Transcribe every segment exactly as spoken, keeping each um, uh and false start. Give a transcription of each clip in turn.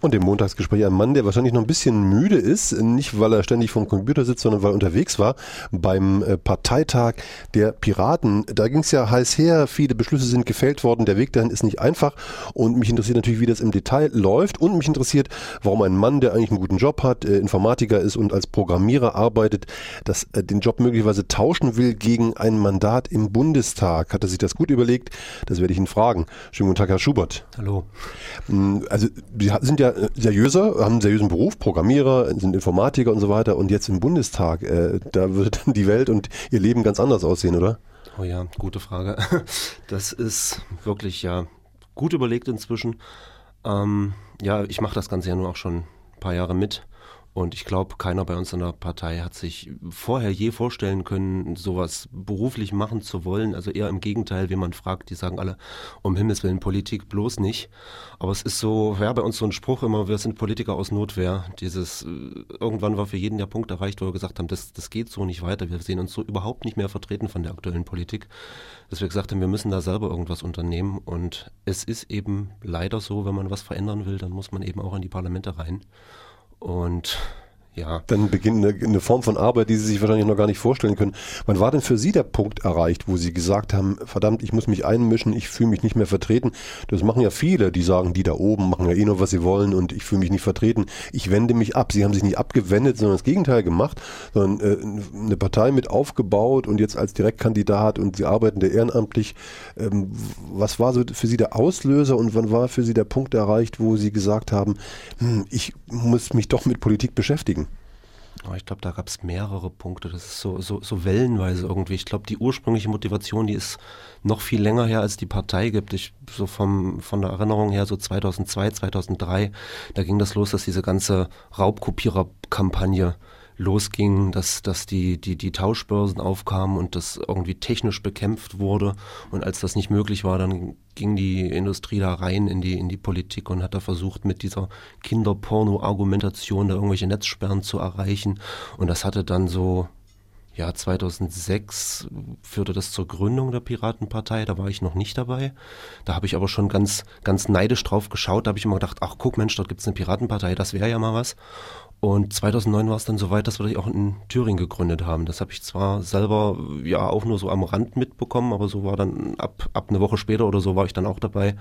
Und im Montagsgespräch ein Mann, der wahrscheinlich noch ein bisschen müde ist, nicht weil er ständig vorm Computer sitzt, sondern weil er unterwegs war beim Parteitag der Piraten. Da ging es ja heiß her, viele Beschlüsse sind gefällt worden, der Weg dahin ist nicht einfach und mich interessiert natürlich, wie das im Detail läuft und mich interessiert, warum ein Mann, der eigentlich einen guten Job hat, Informatiker ist und als Programmierer arbeitet, das, den Job möglicherweise tauschen will gegen ein Mandat im Bundestag. Hat er sich das gut überlegt? Das werde ich ihn fragen. Schönen guten Tag, Herr Schubert. Hallo. Also Sie sind ja seriöser, haben einen seriösen Beruf, Programmierer, sind Informatiker und so weiter und jetzt im Bundestag, äh, da wird dann die Welt und Ihr Leben ganz anders aussehen, oder? Oh ja, gute Frage. Das ist wirklich ja gut überlegt inzwischen. Ähm, ja, ich mache das Ganze ja nur auch schon ein paar Jahre mit. Und ich glaube, keiner bei uns in der Partei hat sich vorher je vorstellen können, sowas beruflich machen zu wollen. Also eher im Gegenteil, wenn man fragt, die sagen alle, um Himmels Willen, Politik bloß nicht. Aber es ist so, ja, bei uns so ein Spruch immer, wir sind Politiker aus Notwehr. Dieses, irgendwann war für jeden der Punkt erreicht, wo wir gesagt haben, das, das geht so nicht weiter. Wir sehen uns so überhaupt nicht mehr vertreten von der aktuellen Politik, dass wir gesagt haben, wir müssen da selber irgendwas unternehmen. Und es ist eben leider so, wenn man was verändern will, dann muss man eben auch in die Parlamente rein. Und ja. Dann beginnt eine, eine Form von Arbeit, die Sie sich wahrscheinlich noch gar nicht vorstellen können. Wann war denn für Sie der Punkt erreicht, wo Sie gesagt haben, verdammt, ich muss mich einmischen, ich fühle mich nicht mehr vertreten? Das machen ja viele, die sagen, die da oben machen ja eh nur, was sie wollen und ich fühle mich nicht vertreten. Ich wende mich ab. Sie haben sich nicht abgewendet, sondern das Gegenteil gemacht, sondern äh, eine Partei mit aufgebaut und jetzt als Direktkandidat und Sie arbeiten da ehrenamtlich. Ähm, was war so für Sie der Auslöser und wann war für Sie der Punkt erreicht, wo Sie gesagt haben, hm, ich muss mich doch mit Politik beschäftigen? Ich glaube, da gab es mehrere Punkte. Das ist so, so, so wellenweise irgendwie. Ich glaube, die ursprüngliche Motivation, die ist noch viel länger her, als die Partei gibt. Ich, so vom, von der Erinnerung her, so zweitausendzwei, zweitausenddrei, da ging das los, dass diese ganze Raubkopierer-Kampagne losging, dass, dass die, die, die Tauschbörsen aufkamen und das irgendwie technisch bekämpft wurde. Und als das nicht möglich war, dann ging die Industrie da rein in die, in die Politik und hat da versucht, mit dieser Kinderporno-Argumentation da irgendwelche Netzsperren zu erreichen. Und das hatte dann so, ja, zweitausendsechs führte das zur Gründung der Piratenpartei, da war ich noch nicht dabei. Da habe ich aber schon ganz, ganz neidisch drauf geschaut, da habe ich immer gedacht, ach guck Mensch, dort gibt es eine Piratenpartei, das wäre ja mal was. Und zweitausendneun war es dann soweit, dass wir die auch in Thüringen gegründet haben. Das habe ich zwar selber ja auch nur so am Rand mitbekommen, aber so war dann ab, ab eine Woche später oder so war ich dann auch dabei.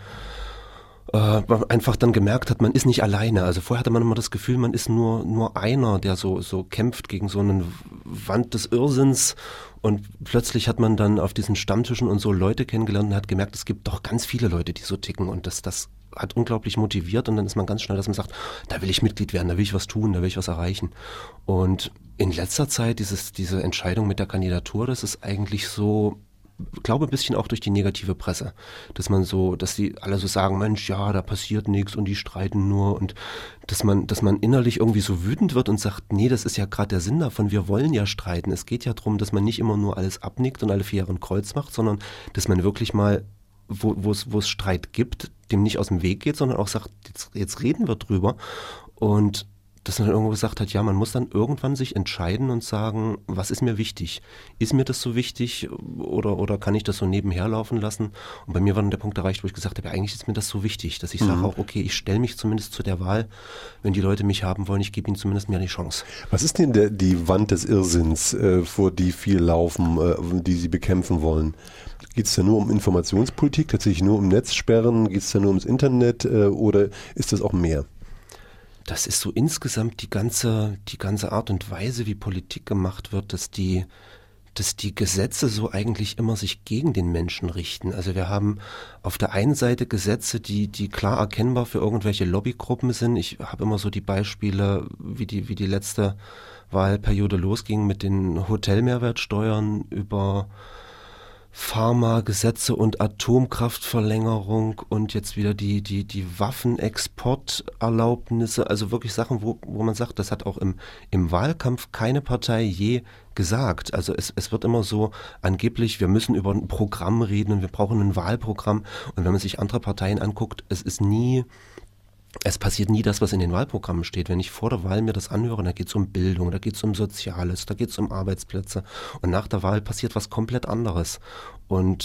Äh, man einfach dann gemerkt hat, man ist nicht alleine. Also vorher hatte man immer das Gefühl, man ist nur, nur einer, der so, so kämpft gegen so eine Wand des Irrsinns. Und plötzlich hat man dann auf diesen Stammtischen und so Leute kennengelernt und hat gemerkt, es gibt doch ganz viele Leute, die so ticken und das, das hat unglaublich motiviert und dann ist man ganz schnell, dass man sagt, da will ich Mitglied werden, da will ich was tun, da will ich was erreichen. Und in letzter Zeit, dieses, diese Entscheidung mit der Kandidatur, das ist eigentlich so, ich glaube ein bisschen auch durch die negative Presse, dass man so, dass die alle so sagen, Mensch, ja, da passiert nichts und die streiten nur und dass man, dass man innerlich irgendwie so wütend wird und sagt, nee, das ist ja gerade der Sinn davon, wir wollen ja streiten. Es geht ja darum, dass man nicht immer nur alles abnickt und alle vier Jahre ein Kreuz macht, sondern dass man wirklich mal wo wo es wo es Streit gibt, dem nicht aus dem Weg geht, sondern auch sagt, jetzt, jetzt reden wir drüber. Und dass man dann irgendwo gesagt hat, ja, man muss dann irgendwann sich entscheiden und sagen, was ist mir wichtig? Ist mir das so wichtig oder, oder kann ich das so nebenher laufen lassen? Und bei mir war dann der Punkt erreicht, wo ich gesagt habe, ja, eigentlich ist mir das so wichtig, dass ich mhm. sage auch, okay, ich stelle mich zumindest zu der Wahl, wenn die Leute mich haben wollen, ich gebe ihnen zumindest mir die Chance. Was ist denn der, die Wand des Irrsinns, äh, vor die viel laufen, äh, die sie bekämpfen wollen? Geht es da nur um Informationspolitik, tatsächlich nur um Netzsperren? Geht es da nur ums Internet äh, oder ist das auch mehr? Das ist so insgesamt die ganze, die ganze Art und Weise, wie Politik gemacht wird, dass die, dass die Gesetze so eigentlich immer sich gegen den Menschen richten. Also wir haben auf der einen Seite Gesetze, die, die klar erkennbar für irgendwelche Lobbygruppen sind. Ich habe immer so die Beispiele, wie die, wie die letzte Wahlperiode losging mit den Hotelmehrwertsteuern über Pharmagesetze und Atomkraftverlängerung und jetzt wieder die, die, die Waffenexporterlaubnisse, also wirklich Sachen, wo, wo man sagt, das hat auch im, im Wahlkampf keine Partei je gesagt. Also es, es wird immer so angeblich, wir müssen über ein Programm reden und wir brauchen ein Wahlprogramm. Und wenn man sich andere Parteien anguckt, es ist nie Es passiert nie das, was in den Wahlprogrammen steht. Wenn ich vor der Wahl mir das anhöre, da geht es um Bildung, da geht es um Soziales, da geht es um Arbeitsplätze und nach der Wahl passiert was komplett anderes. Und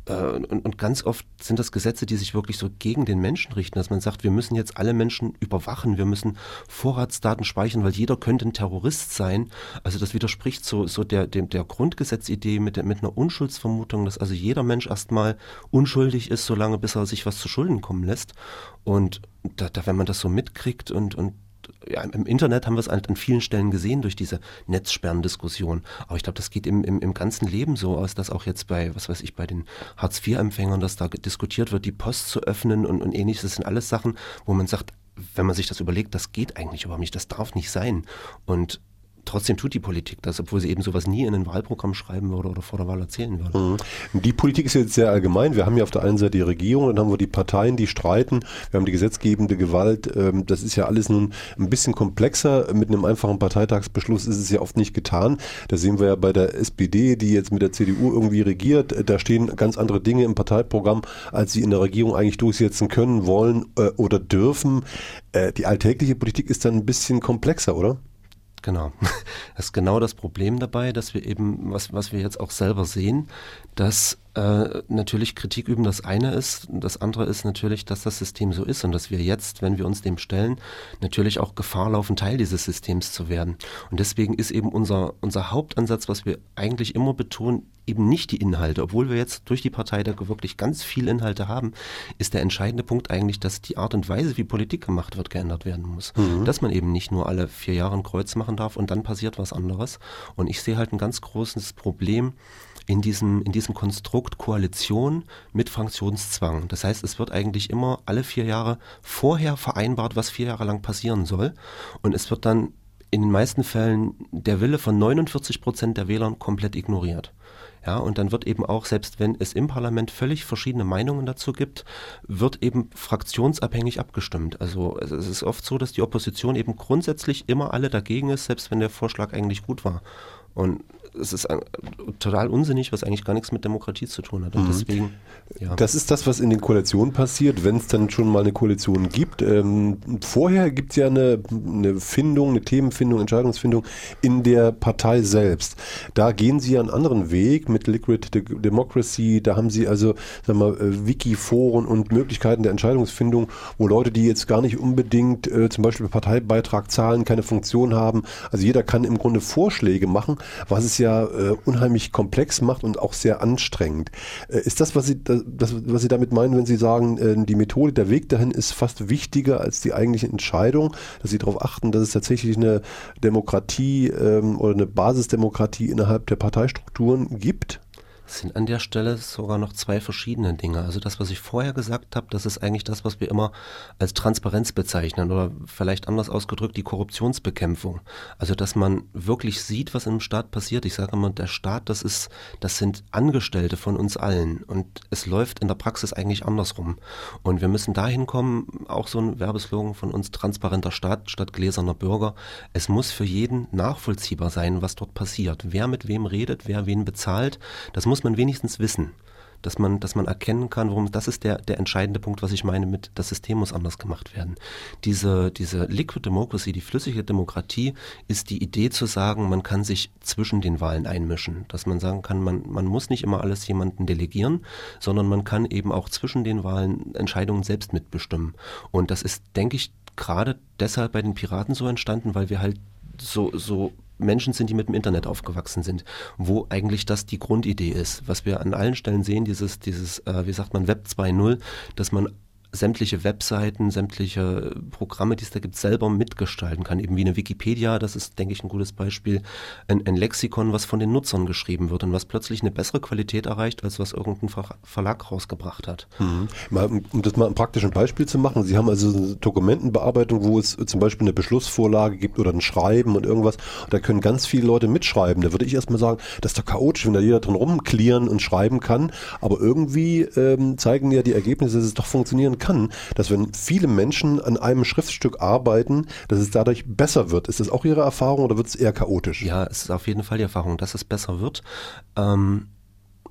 Und, und ganz oft sind das Gesetze, die sich wirklich so gegen den Menschen richten, dass man sagt, wir müssen jetzt alle Menschen überwachen, wir müssen Vorratsdaten speichern, weil jeder könnte ein Terrorist sein. Also das widerspricht so, so der, dem, der Grundgesetzidee mit, der, mit einer Unschuldsvermutung, dass also jeder Mensch erstmal unschuldig ist, solange bis er sich was zu Schulden kommen lässt. Und da, da, wenn man das so mitkriegt und, und ja, im Internet haben wir es halt an vielen Stellen gesehen durch diese Netzsperrendiskussion. Aber ich glaube, das geht im, im, im ganzen Leben so aus, dass auch jetzt bei, was weiß ich, bei den Hartz vier Empfängern, dass da diskutiert wird, die Post zu öffnen und, und ähnliches. Das sind alles Sachen, wo man sagt, wenn man sich das überlegt, das geht eigentlich überhaupt nicht, das darf nicht sein. Und trotzdem tut die Politik das, obwohl sie eben sowas nie in ein Wahlprogramm schreiben würde oder vor der Wahl erzählen würde. Mhm. Die Politik ist jetzt sehr allgemein. Wir haben ja auf der einen Seite die Regierung, dann haben wir die Parteien, die streiten. Wir haben die gesetzgebende Gewalt. Das ist ja alles nun ein bisschen komplexer. Mit einem einfachen Parteitagsbeschluss ist es ja oft nicht getan. Das sehen wir ja bei der S P D, die jetzt mit der C D U irgendwie regiert. Da stehen ganz andere Dinge im Parteiprogramm, als sie in der Regierung eigentlich durchsetzen können, wollen oder dürfen. Die alltägliche Politik ist dann ein bisschen komplexer, oder? Genau. Das ist genau das Problem dabei, dass wir eben, was, was wir jetzt auch selber sehen, dass äh, natürlich Kritik üben das eine ist, das andere ist natürlich, dass das System so ist und dass wir jetzt, wenn wir uns dem stellen, natürlich auch Gefahr laufen, Teil dieses Systems zu werden. Und deswegen ist eben unser, unser Hauptansatz, was wir eigentlich immer betonen, eben nicht die Inhalte, obwohl wir jetzt durch die Parteitage wirklich ganz viel Inhalte haben, ist der entscheidende Punkt eigentlich, dass die Art und Weise, wie Politik gemacht wird, geändert werden muss. Mhm. Dass man eben nicht nur alle vier Jahre ein Kreuz machen darf und dann passiert was anderes. Und ich sehe halt ein ganz großes Problem in diesem, in diesem Konstrukt Koalition mit Fraktionszwang. Das heißt, es wird eigentlich immer alle vier Jahre vorher vereinbart, was vier Jahre lang passieren soll. Und es wird dann in den meisten Fällen der Wille von neunundvierzig Prozent der Wählern komplett ignoriert. Ja, und dann wird eben auch, selbst wenn es im Parlament völlig verschiedene Meinungen dazu gibt, wird eben fraktionsabhängig abgestimmt. Also es ist oft so, dass die Opposition eben grundsätzlich immer alle dagegen ist, selbst wenn der Vorschlag eigentlich gut war. Und es ist ein, total unsinnig, was eigentlich gar nichts mit Demokratie zu tun hat. Und mhm. deswegen, ja. Das ist das, was in den Koalitionen passiert, wenn es dann schon mal eine Koalition gibt. Ähm, vorher gibt es ja eine, eine Findung, eine Themenfindung, Entscheidungsfindung in der Partei selbst. Da gehen Sie einen anderen Weg mit Liquid Democracy. Da haben Sie also, sagen wir mal, Wiki-Foren und Möglichkeiten der Entscheidungsfindung, wo Leute, die jetzt gar nicht unbedingt äh, zum Beispiel Parteibeitrag zahlen, keine Funktion haben. Also jeder kann im Grunde Vorschläge machen, was es ja äh, unheimlich komplex macht und auch sehr anstrengend. Äh, ist das, was Sie, das, was Sie damit meinen, wenn Sie sagen, äh, die Methode, der Weg dahin ist fast wichtiger als die eigentliche Entscheidung, dass Sie darauf achten, dass es tatsächlich eine Demokratie ähm, oder eine Basisdemokratie innerhalb der Parteistrukturen gibt? Es sind an der Stelle sogar noch zwei verschiedene Dinge. Also das, was ich vorher gesagt habe, das ist eigentlich das, was wir immer als Transparenz bezeichnen oder vielleicht anders ausgedrückt die Korruptionsbekämpfung. Also dass man wirklich sieht, was im Staat passiert. Ich sage immer, der Staat, das ist, das sind Angestellte von uns allen und es läuft in der Praxis eigentlich andersrum. Und wir müssen dahin kommen, auch so ein Werbeslogan von uns, transparenter Staat statt gläserner Bürger. Es muss für jeden nachvollziehbar sein, was dort passiert. Wer mit wem redet, wer wen bezahlt, das muss muss man wenigstens wissen, dass man, dass man erkennen kann, worum, das ist der, der entscheidende Punkt, was ich meine mit, das System muss anders gemacht werden. Diese, diese Liquid Democracy, die flüssige Demokratie, ist die Idee zu sagen, man kann sich zwischen den Wahlen einmischen, dass man sagen kann, man, man muss nicht immer alles jemandem delegieren, sondern man kann eben auch zwischen den Wahlen Entscheidungen selbst mitbestimmen. Und das ist, denke ich, gerade deshalb bei den Piraten so entstanden, weil wir halt so, so Menschen sind, die mit dem Internet aufgewachsen sind, wo eigentlich das die Grundidee ist, was wir an allen Stellen sehen, dieses, dieses äh, wie sagt man, Web zwei Punkt null, dass man sämtliche Webseiten, sämtliche Programme, die es da gibt, selber mitgestalten kann. Eben wie eine Wikipedia, das ist, denke ich, ein gutes Beispiel. Ein, ein Lexikon, was von den Nutzern geschrieben wird und was plötzlich eine bessere Qualität erreicht, als was irgendein Ver- Verlag rausgebracht hat. Mhm. Mal, um das mal ein praktisches Beispiel zu machen, Sie haben also eine Dokumentenbearbeitung, wo es zum Beispiel eine Beschlussvorlage gibt oder ein Schreiben und irgendwas. Und da können ganz viele Leute mitschreiben. Da würde ich erstmal sagen, das ist doch chaotisch, wenn da jeder drin rumklieren und schreiben kann. Aber irgendwie ähm, zeigen ja die Ergebnisse, dass es doch funktionieren kann, dass wenn viele Menschen an einem Schriftstück arbeiten, dass es dadurch besser wird. Ist das auch Ihre Erfahrung oder wird es eher chaotisch? Ja, es ist auf jeden Fall die Erfahrung, dass es besser wird. Ähm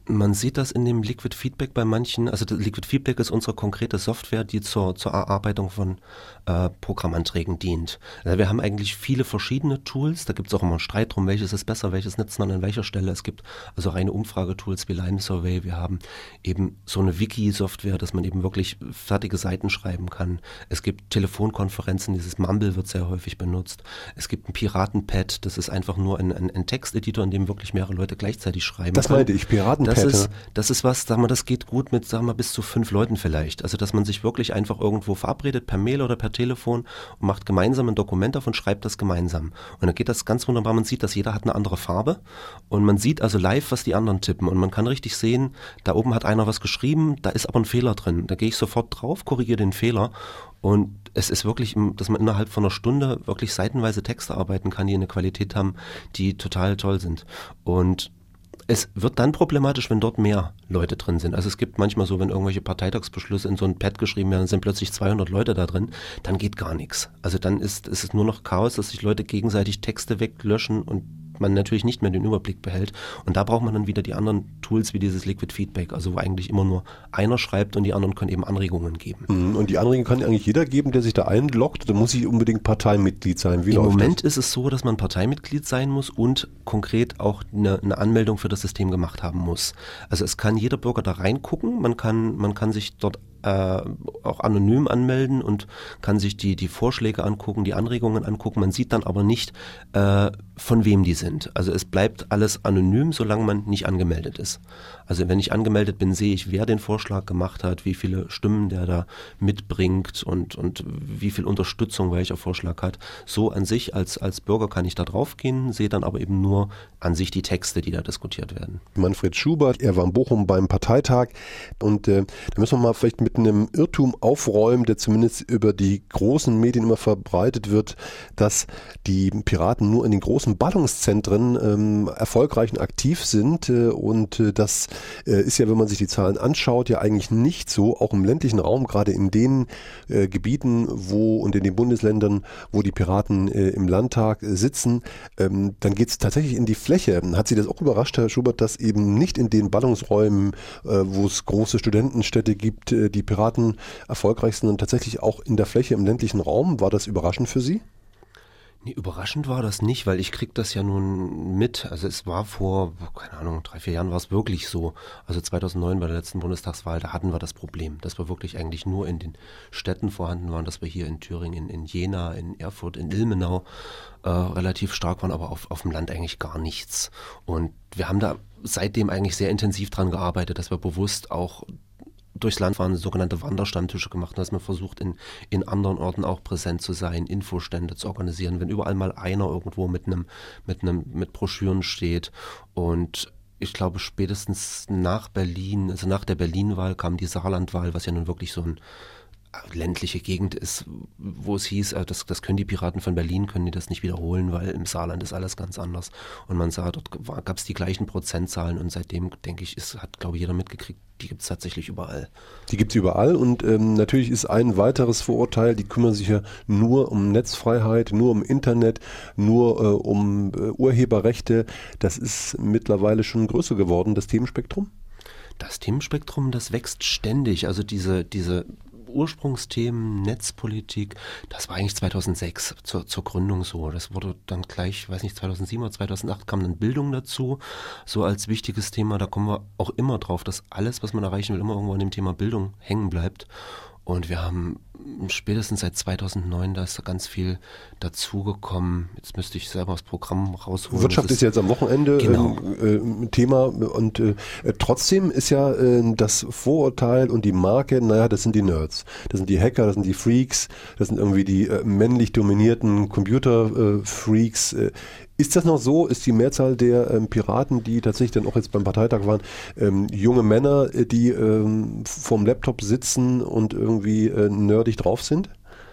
Man sieht das in dem Liquid Feedback bei manchen, also das Liquid Feedback ist unsere konkrete Software, die zur, zur Erarbeitung von äh, Programmanträgen dient. Also wir haben eigentlich viele verschiedene Tools, da gibt es auch immer einen Streit drum, welches ist besser, welches nutzt man an welcher Stelle. Es gibt also reine Umfragetools wie Line Survey, wir haben eben so eine Wiki-Software, dass man eben wirklich fertige Seiten schreiben kann. Es gibt Telefonkonferenzen, dieses Mumble wird sehr häufig benutzt. Es gibt ein Piratenpad, das ist einfach nur ein, ein, ein Texteditor, in dem wirklich mehrere Leute gleichzeitig schreiben Das können. meinte ich, Piratenpad. Das ist, das ist was, sag mal, das geht gut mit, sag mal, bis zu fünf Leuten vielleicht. Also, dass man sich wirklich einfach irgendwo verabredet, per Mail oder per Telefon und macht gemeinsam ein Dokument auf und schreibt das gemeinsam. Und dann geht das ganz wunderbar. Man sieht, dass jeder hat eine andere Farbe und man sieht also live, was die anderen tippen und man kann richtig sehen, da oben hat einer was geschrieben, da ist aber ein Fehler drin. Da gehe ich sofort drauf, korrigiere den Fehler und es ist wirklich, dass man innerhalb von einer Stunde wirklich seitenweise Texte arbeiten kann, die eine Qualität haben, die total toll sind. Und es wird dann problematisch, wenn dort mehr Leute drin sind. Also es gibt manchmal so, wenn irgendwelche Parteitagsbeschlüsse in so ein Pad geschrieben werden, sind plötzlich zweihundert Leute da drin, dann geht gar nichts. Also dann ist, ist es nur noch Chaos, dass sich Leute gegenseitig Texte weglöschen und man natürlich nicht mehr den Überblick behält. Und da braucht man dann wieder die anderen Tools wie dieses Liquid Feedback, also wo eigentlich immer nur einer schreibt und die anderen können eben Anregungen geben. Und die Anregungen kann eigentlich jeder geben, der sich da einloggt? Da muss ich unbedingt Parteimitglied sein? Wie Im Moment das? ist es so, dass man Parteimitglied sein muss und konkret auch eine, eine Anmeldung für das System gemacht haben muss. Also es kann jeder Bürger da reingucken, man kann, man kann sich dort äh, auch anonym anmelden und kann sich die, die Vorschläge angucken, die Anregungen angucken. Man sieht dann aber nicht, äh, von wem die sind. Also es bleibt alles anonym, solange man nicht angemeldet ist. Also wenn ich angemeldet bin, sehe ich, wer den Vorschlag gemacht hat, wie viele Stimmen der da mitbringt und, und wie viel Unterstützung welcher Vorschlag hat. So an sich als, als Bürger kann ich da drauf gehen, sehe dann aber eben nur an sich die Texte, die da diskutiert werden. Manfred Schubert, er war in Bochum beim Parteitag und äh, da müssen wir mal vielleicht mit einem Irrtum aufräumen, der zumindest über die großen Medien immer verbreitet wird, dass die Piraten nur in den großen Ballungszentren ähm, erfolgreich und aktiv sind äh, und äh, das äh, ist ja, wenn man sich die Zahlen anschaut, ja eigentlich nicht so, auch im ländlichen Raum, gerade in den äh, Gebieten, wo und in den Bundesländern, wo die Piraten äh, im Landtag äh, sitzen, ähm, dann geht es tatsächlich in die Fläche. Hat Sie das auch überrascht, Herr Schubert, dass eben nicht in den Ballungsräumen, äh, wo es große Studentenstädte gibt, äh, die Piraten erfolgreich sind und tatsächlich auch in der Fläche im ländlichen Raum? War das überraschend für Sie? Nee, überraschend war das nicht, weil ich krieg das ja nun mit. Also es war vor, keine Ahnung, drei, vier Jahren war es wirklich so. Also zweitausendneun bei der letzten Bundestagswahl, da hatten wir das Problem, dass wir wirklich eigentlich nur in den Städten vorhanden waren, dass wir hier in Thüringen, in Jena, in Erfurt, in Ilmenau äh, relativ stark waren, aber auf, auf dem Land eigentlich gar nichts. Und wir haben da seitdem eigentlich sehr intensiv dran gearbeitet, dass wir bewusst auch durchs Land fahren, sogenannte Wanderstammtische gemacht, dass man versucht, in, in anderen Orten auch präsent zu sein, Infostände zu organisieren, wenn überall mal einer irgendwo mit einem, mit einem, mit Broschüren steht. Und ich glaube, spätestens nach Berlin, also nach der Berlin-Wahl kam die Saarland-Wahl, was ja nun wirklich so ein ländliche Gegend ist, wo es hieß, das, das können die Piraten von Berlin, können die das nicht wiederholen, weil im Saarland ist alles ganz anders. Und man sah, dort gab es die gleichen Prozentzahlen und seitdem, denke ich, ist, hat, glaube ich, jeder mitgekriegt, die gibt es tatsächlich überall. Die gibt es überall und ähm, natürlich ist ein weiteres Vorurteil, die kümmern sich ja nur um Netzfreiheit, nur um Internet, nur äh, um äh, Urheberrechte. Das ist mittlerweile schon größer geworden, das Themenspektrum? Das Themenspektrum, das wächst ständig. Also diese, diese Ursprungsthemen, Netzpolitik, das war eigentlich zweitausendsechs zur, zur Gründung so. Das wurde dann gleich, ich weiß nicht, zweitausendsieben oder zweitausendacht kam dann Bildung dazu, so als wichtiges Thema. Da kommen wir auch immer drauf, dass alles, was man erreichen will, immer irgendwo an dem Thema Bildung hängen bleibt. Und wir haben spätestens seit zweitausendneun, da ist ganz viel dazugekommen. Jetzt müsste ich selber das Programm rausholen. Wirtschaft ist, ist jetzt am Wochenende genau. ähm, äh, Thema und äh, trotzdem ist ja äh, das Vorurteil und die Marke, naja, das sind die Nerds, das sind die Hacker, das sind die Freaks, das sind irgendwie die äh, männlich dominierten Computer-Freaks. Äh, Ist das noch so? Ist die Mehrzahl der ähm, Piraten, die tatsächlich dann auch jetzt beim Parteitag waren, ähm, junge Männer, die ähm, vorm Laptop sitzen und irgendwie äh, nerdig drauf sind?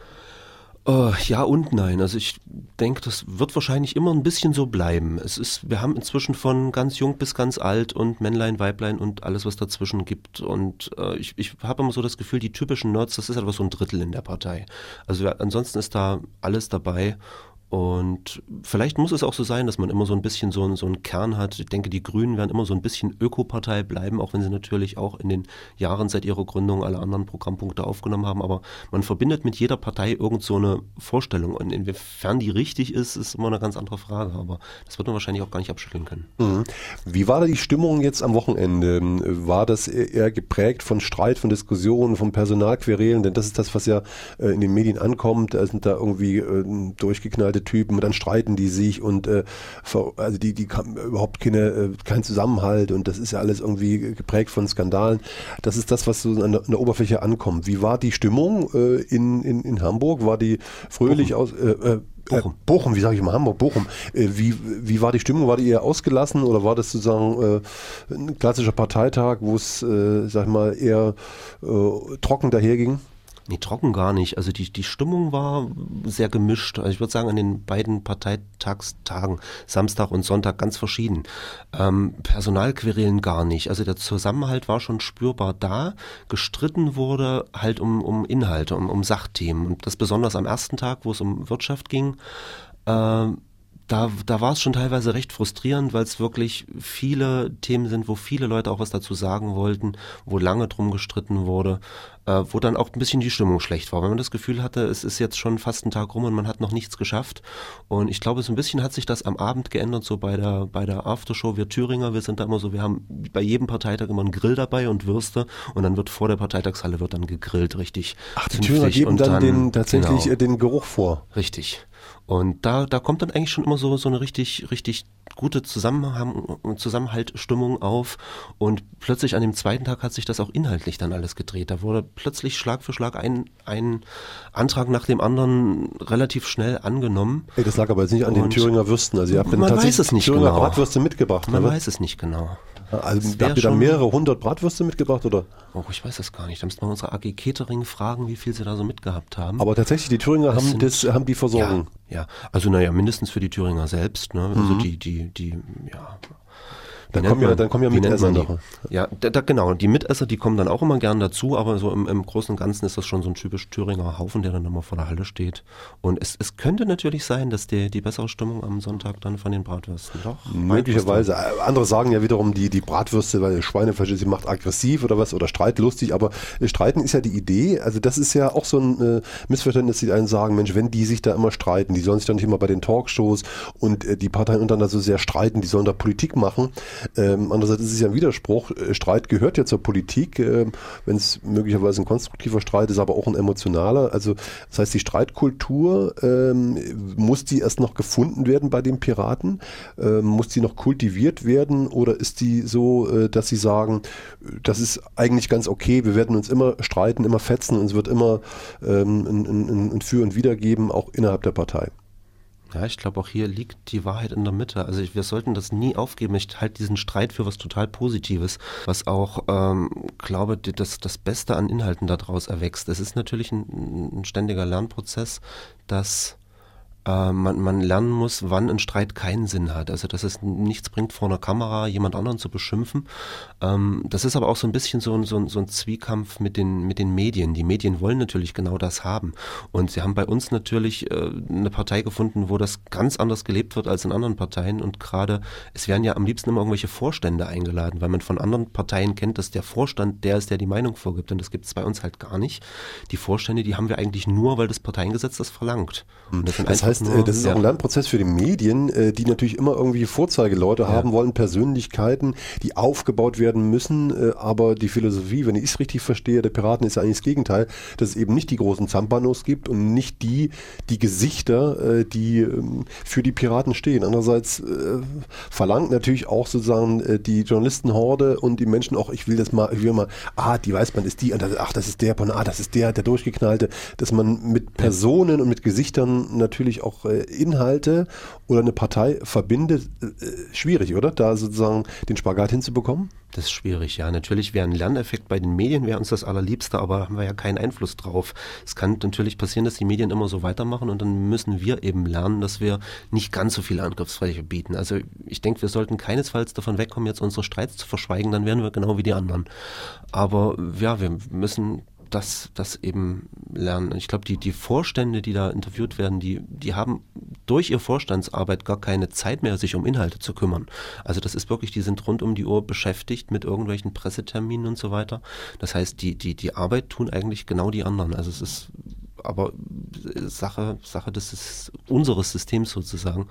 Uh, ja und nein. Also ich denke, das wird wahrscheinlich immer ein bisschen so bleiben. Es ist, wir haben inzwischen von ganz jung bis ganz alt und Männlein, Weiblein und alles, was dazwischen gibt. Und äh, ich, ich habe immer so das Gefühl, die typischen Nerds, das ist etwa so ein Drittel in der Partei. Also ja, ansonsten ist da alles dabei. Und vielleicht muss es auch so sein, dass man immer so ein bisschen so, einen- so einen Kern hat. Ich denke, die Grünen werden immer so ein bisschen Ökopartei bleiben, auch wenn sie natürlich auch in den Jahren seit ihrer Gründung alle anderen Programmpunkte aufgenommen haben. Aber man verbindet mit jeder Partei irgend so eine Vorstellung. Und inwiefern die richtig ist, ist immer eine ganz andere Frage. Aber das wird man wahrscheinlich auch gar nicht abschütteln können. Mhm. Wie war da die Stimmung jetzt am Wochenende? War das eher geprägt von Streit, von Diskussionen, von Personalquerelen? Denn das ist das, was ja äh, in den Medien ankommt. Da sind da irgendwie äh, durchgeknallte Typen und dann streiten die sich und äh, ver- also die, die haben überhaupt keine, äh, keinen Zusammenhalt und das ist ja alles irgendwie geprägt von Skandalen. Das ist das, was so an der, an der Oberfläche ankommt. Wie war die Stimmung äh, in, in, in Hamburg? War die fröhlich Bochum. aus... Äh, äh, Bochum. Äh, Bochum, wie sage ich mal, Hamburg, Bochum. Äh, wie, wie war die Stimmung? War die eher ausgelassen oder war das sozusagen äh, ein klassischer Parteitag, wo es, äh, sag ich mal, eher äh, trocken daherging? Nee, trocken gar nicht. Also die, die Stimmung war sehr gemischt. Also ich würde sagen, an den beiden Parteitagstagen, Samstag und Sonntag, ganz verschieden. Ähm, Personalquerelen gar nicht. Also der Zusammenhalt war schon spürbar da. Gestritten wurde halt um, um Inhalte, um, um Sachthemen. Und das besonders am ersten Tag, wo es um Wirtschaft ging. Ähm, Da, da war es schon teilweise recht frustrierend, weil es wirklich viele Themen sind, wo viele Leute auch was dazu sagen wollten, wo lange drum gestritten wurde, äh, wo dann auch ein bisschen die Stimmung schlecht war, weil man das Gefühl hatte, es ist jetzt schon fast ein Tag rum und man hat noch nichts geschafft. Und ich glaube, so ein bisschen hat sich das am Abend geändert, so bei der, bei der Aftershow. Wir Thüringer, wir sind da immer so, wir haben bei jedem Parteitag immer einen Grill dabei und Würste und dann wird vor der Parteitagshalle wird dann gegrillt, richtig. Ach, die Thüringer geben dann, dann den, tatsächlich genau, den Geruch vor. Richtig. Und da, da kommt dann eigentlich schon immer so, so eine richtig, richtig gute Zusammenhang, Zusammenhaltsstimmung auf. Und plötzlich an dem zweiten Tag hat sich das auch inhaltlich dann alles gedreht. Da wurde plötzlich Schlag für Schlag ein, ein Antrag nach dem anderen relativ schnell angenommen. Ey, das lag aber jetzt nicht an den Und Thüringer Würsten. Also ihr habt dann man tatsächlich weiß es nicht Thüringer genau. Bratwürste mitgebracht. Man oder? weiß es nicht genau. Also Es wär habt ihr da schon- mehrere hundert Bratwürste mitgebracht, oder? Oh, ich weiß das gar nicht. Da müssten wir unsere A G Catering fragen, wie viel sie da so mitgehabt haben. Aber tatsächlich, die Thüringer Das haben, sind- das, haben die Versorgung. Ja, ja. Also naja, mindestens für die Thüringer selbst. Ne? Also die, die, die, ja. Wie Dann nennt kommen ja, man- dann kommen ja wie nennt Mitesser man die? noch. Ja, da, da, genau. Die Mitesser, die kommen dann auch immer gern dazu, aber so im, im Großen und Ganzen ist das schon so ein typisch Thüringer Haufen, der dann immer vor der Halle steht. Und es, es könnte natürlich sein, dass die, die bessere Stimmung am Sonntag dann von den Bratwürsten doch. Möglicherweise. Andere sagen ja wiederum, die, die Bratwürste, weil Schweinefleisch ist, sie macht aggressiv oder was, oder streitlustig, aber äh, Streiten ist ja die Idee. Also das ist ja auch so ein äh, Missverständnis, die einen sagen, Mensch, wenn die sich da immer streiten, die sollen sich doch nicht immer bei den Talkshows und äh, die Parteien untereinander so sehr streiten, die sollen da Politik machen. Ähm, andererseits ist es ja ein Widerspruch. Äh, Streit gehört ja zur Politik, äh, wenn es möglicherweise ein konstruktiver Streit ist, aber auch ein emotionaler. Also das heißt, die Streitkultur, ähm, muss die erst noch gefunden werden bei den Piraten? Ähm, muss die noch kultiviert werden oder ist die so, äh, dass sie sagen, das ist eigentlich ganz okay, wir werden uns immer streiten, immer fetzen und es wird immer ähm, ein, ein, ein Für und Wider geben, auch innerhalb der Partei? Ja, ich glaube, auch hier liegt die Wahrheit in der Mitte. Also ich, wir sollten das nie aufgeben. Ich halte diesen Streit für was total Positives, was auch, ähm, glaube, die- das, das Beste an Inhalten daraus erwächst. Es ist natürlich ein, ein ständiger Lernprozess, dass äh, man, man lernen muss, wann ein Streit keinen Sinn hat. Also dass es nichts bringt, vor einer Kamera jemand anderen zu beschimpfen. Ähm, das ist aber auch so ein bisschen so ein, so ein, so ein Zwiekampf mit den, mit den Medien. Die Medien wollen natürlich genau das haben. Und sie haben bei uns natürlich äh, eine Partei gefunden, wo das ganz anders gelebt wird als in anderen Parteien. Und gerade, es werden ja am liebsten immer irgendwelche Vorstände eingeladen, weil man von anderen Parteien kennt, dass der Vorstand der ist, der die Meinung vorgibt. Und das gibt es bei uns halt gar nicht. Die Vorstände, die haben wir eigentlich nur, weil das Parteiengesetz das verlangt. Und das sind Das einfach heißt, nur, äh, das ist ja. auch ein Lernprozess für die Medien, äh, die natürlich immer irgendwie Vorzeigeleute haben wollen, Persönlichkeiten, die aufgebaut werden müssen, äh, aber die Philosophie, wenn ich es richtig verstehe, der Piraten ist ja eigentlich das Gegenteil, dass es eben nicht die großen Zampanos gibt und nicht die, die Gesichter, äh, die ähm, für die Piraten stehen. Andererseits äh, verlangt natürlich auch sozusagen äh, die Journalistenhorde und die Menschen auch, ich will das mal, ich will mal, ah, die weiß man, ist die, und das, ach, das ist der, ah, das ist der, der Durchgeknallte, dass man mit Personen und mit Gesichtern natürlich auch äh, Inhalte oder eine Partei verbindet, äh, schwierig, oder? Da sozusagen den Spagat hinzubekommen? Das ist schwierig, ja. Natürlich wäre ein Lerneffekt bei den Medien, wäre uns das Allerliebste, aber da haben wir ja keinen Einfluss drauf. Es kann natürlich passieren, dass die Medien immer so weitermachen und dann müssen wir eben lernen, dass wir nicht ganz so viel Angriffsfläche bieten. Also ich denke, wir sollten keinesfalls davon wegkommen, jetzt unsere Streits zu verschweigen, dann wären wir genau wie die anderen. Aber ja, wir müssen das, das eben lernen. Ich glaube, die, die Vorstände, die da interviewt werden, die, die haben durch ihre Vorstandsarbeit gar keine Zeit mehr, sich um Inhalte zu kümmern. Also das ist wirklich, die sind rund um die Uhr beschäftigt mit irgendwelchen Presseterminen und so weiter. Das heißt, die, die, die Arbeit tun eigentlich genau die anderen. Also es ist aber Sache, Sache des ist unseres Systems sozusagen.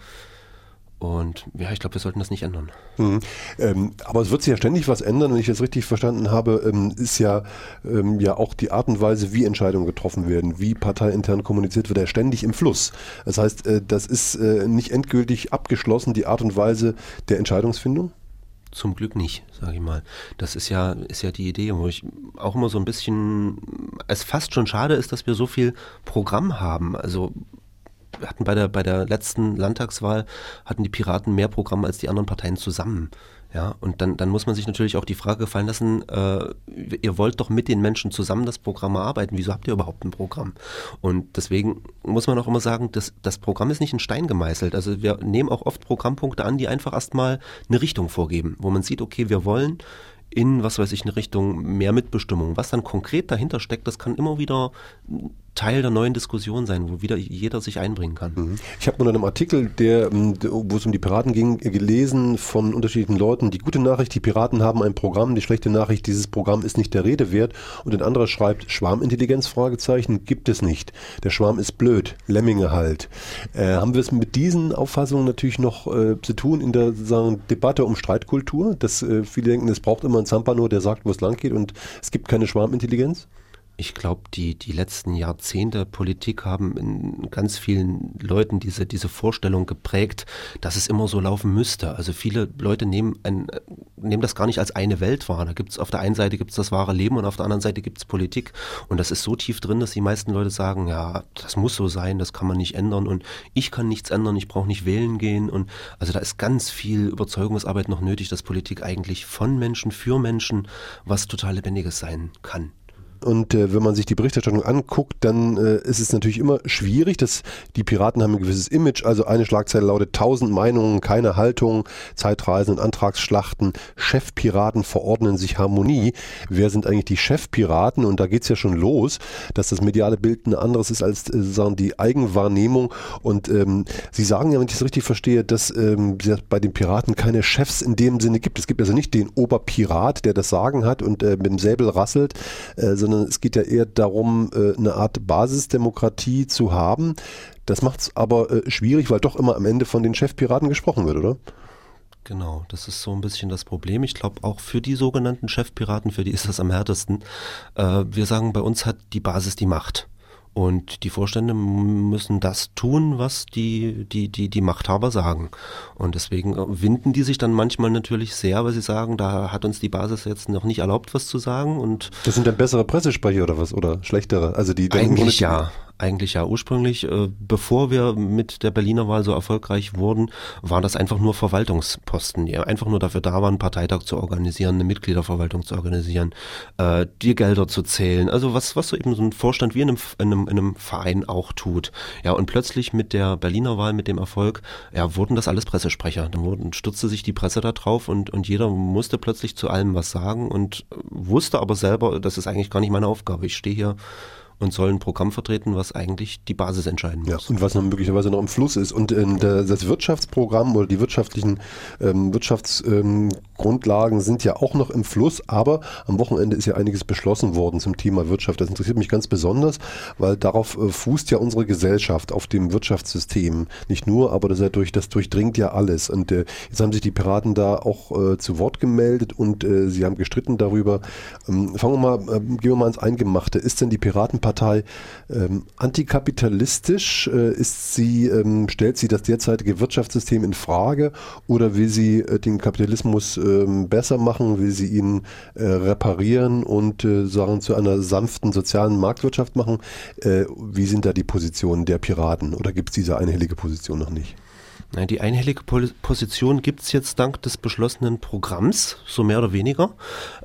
Und ja, ich glaube, wir sollten das nicht ändern. Mhm. Ähm, aber es wird sich ja ständig was ändern, wenn ich das richtig verstanden habe, ähm, ist ja, ähm, ja auch die Art und Weise, wie Entscheidungen getroffen werden, wie parteiintern kommuniziert wird, ja ständig im Fluss. Das heißt, äh, das ist äh, nicht endgültig abgeschlossen, die Art und Weise der Entscheidungsfindung? Zum Glück nicht, sage ich mal. Das ist ja, ist ja die Idee, wo ich auch immer so ein bisschen, es fast schon schade ist, dass wir so viel Programm haben. Also wir hatten bei der, bei der letzten Landtagswahl, hatten die Piraten mehr Programm als die anderen Parteien zusammen. Ja, und dann, dann muss man sich natürlich auch die Frage gefallen lassen, äh, ihr wollt doch mit den Menschen zusammen das Programm erarbeiten, wieso habt ihr überhaupt ein Programm? Und deswegen muss man auch immer sagen, das, das Programm ist nicht in Stein gemeißelt. Also wir nehmen auch oft Programmpunkte an, die einfach erstmal eine Richtung vorgeben, wo man sieht, okay, wir wollen in, was weiß ich, eine Richtung mehr Mitbestimmung. Was dann konkret dahinter steckt, das kann immer wieder Teil der neuen Diskussion sein, wo wieder jeder sich einbringen kann. Ich habe nur in einem Artikel, der, wo es um die Piraten ging, gelesen von unterschiedlichen Leuten. Die gute Nachricht, die Piraten haben ein Programm. Die schlechte Nachricht, dieses Programm ist nicht der Rede wert. Und ein anderer schreibt, Schwarmintelligenz, Fragezeichen, gibt es nicht. Der Schwarm ist blöd, Lemminge halt. Äh, haben wir es mit diesen Auffassungen natürlich noch äh, zu tun in der sozusagen, Debatte um Streitkultur, dass äh, viele denken, es braucht immer einen Zampano, der sagt, wo es lang geht und es gibt keine Schwarmintelligenz? Ich glaube, die, die letzten Jahrzehnte Politik haben in ganz vielen Leuten diese, diese Vorstellung geprägt, dass es immer so laufen müsste. Also viele Leute nehmen, ein, nehmen das gar nicht als eine Welt wahr. Da gibt's auf der einen Seite gibt's das wahre Leben und auf der anderen Seite gibt's Politik. Und das ist so tief drin, dass die meisten Leute sagen, ja, das muss so sein, das kann man nicht ändern und ich kann nichts ändern, ich brauche nicht wählen gehen. Und also da ist ganz viel Überzeugungsarbeit noch nötig, dass Politik eigentlich von Menschen, für Menschen was total Lebendiges sein kann. Und äh, wenn man sich die Berichterstattung anguckt, dann äh, ist es natürlich immer schwierig, dass die Piraten haben ein gewisses Image. Also eine Schlagzeile lautet tausend Meinungen, keine Haltung, Zeitreisen und Antragsschlachten, Chefpiraten verordnen sich Harmonie. Wer sind eigentlich die Chefpiraten? Und da geht's ja schon los, dass das mediale Bild ein anderes ist als äh, sagen die Eigenwahrnehmung. Und ähm, Sie sagen ja, wenn ich das richtig verstehe, dass ähm, es bei den Piraten keine Chefs in dem Sinne gibt. Es gibt also nicht den Oberpirat, der das Sagen hat und äh, mit dem Säbel rasselt, äh, sondern es geht ja eher darum, eine Art Basisdemokratie zu haben. Das macht es aber schwierig, weil doch immer am Ende von den Chefpiraten gesprochen wird, oder? Genau, das ist so ein bisschen das Problem. Ich glaube, auch für die sogenannten Chefpiraten, für die ist das am härtesten. Äh, wir sagen, bei uns hat die Basis die Macht. Und die Vorstände müssen das tun, was die, die, die, die Machthaber sagen. Und deswegen winden die sich dann manchmal natürlich sehr, weil sie sagen, da hat uns die Basis jetzt noch nicht erlaubt, was zu sagen. Und das sind dann bessere Pressesprecher oder was? Oder schlechtere? Also die eigentlich ja. Eigentlich ja. Ursprünglich, äh, bevor wir mit der Berliner Wahl so erfolgreich wurden, waren das einfach nur Verwaltungsposten, die einfach nur dafür da waren, einen Parteitag zu organisieren, eine Mitgliederverwaltung zu organisieren, äh, die Gelder zu zählen. Also was, was so eben so ein Vorstand wie in einem, in einem, in einem Verein auch tut. Ja, und plötzlich mit der Berliner Wahl, mit dem Erfolg, ja, wurden das alles Pressesprecher. Dann wurden, stürzte sich die Presse da drauf und, und jeder musste plötzlich zu allem was sagen und wusste aber selber, das ist eigentlich gar nicht meine Aufgabe. Ich stehe hier und soll ein Programm vertreten, was eigentlich die Basis entscheiden muss. Ja, und was dann möglicherweise noch im Fluss ist. Und äh, das Wirtschaftsprogramm oder die wirtschaftlichen ähm, Wirtschaftsgrundlagen ähm, sind ja auch noch im Fluss, aber am Wochenende ist ja einiges beschlossen worden zum Thema Wirtschaft. Das interessiert mich ganz besonders, weil darauf äh, fußt ja unsere Gesellschaft, auf dem Wirtschaftssystem. Nicht nur, aber das, ja durch, das durchdringt ja alles. Und äh, jetzt haben sich die Piraten da auch äh, zu Wort gemeldet und äh, sie haben gestritten darüber. Ähm, fangen wir mal, äh, gehen wir mal ins Eingemachte. Ist denn die Piratenpartei Partei ähm, antikapitalistisch? Äh, ist sie, ähm, stellt sie das derzeitige Wirtschaftssystem in Frage oder will sie äh, den Kapitalismus ähm, besser machen, will sie ihn äh, reparieren und äh, sagen, zu einer sanften sozialen Marktwirtschaft machen? Äh, wie sind da die Positionen der Piraten oder gibt es diese einhellige Position noch nicht? Nein, die einhellige Position gibt es jetzt dank des beschlossenen Programms, so mehr oder weniger.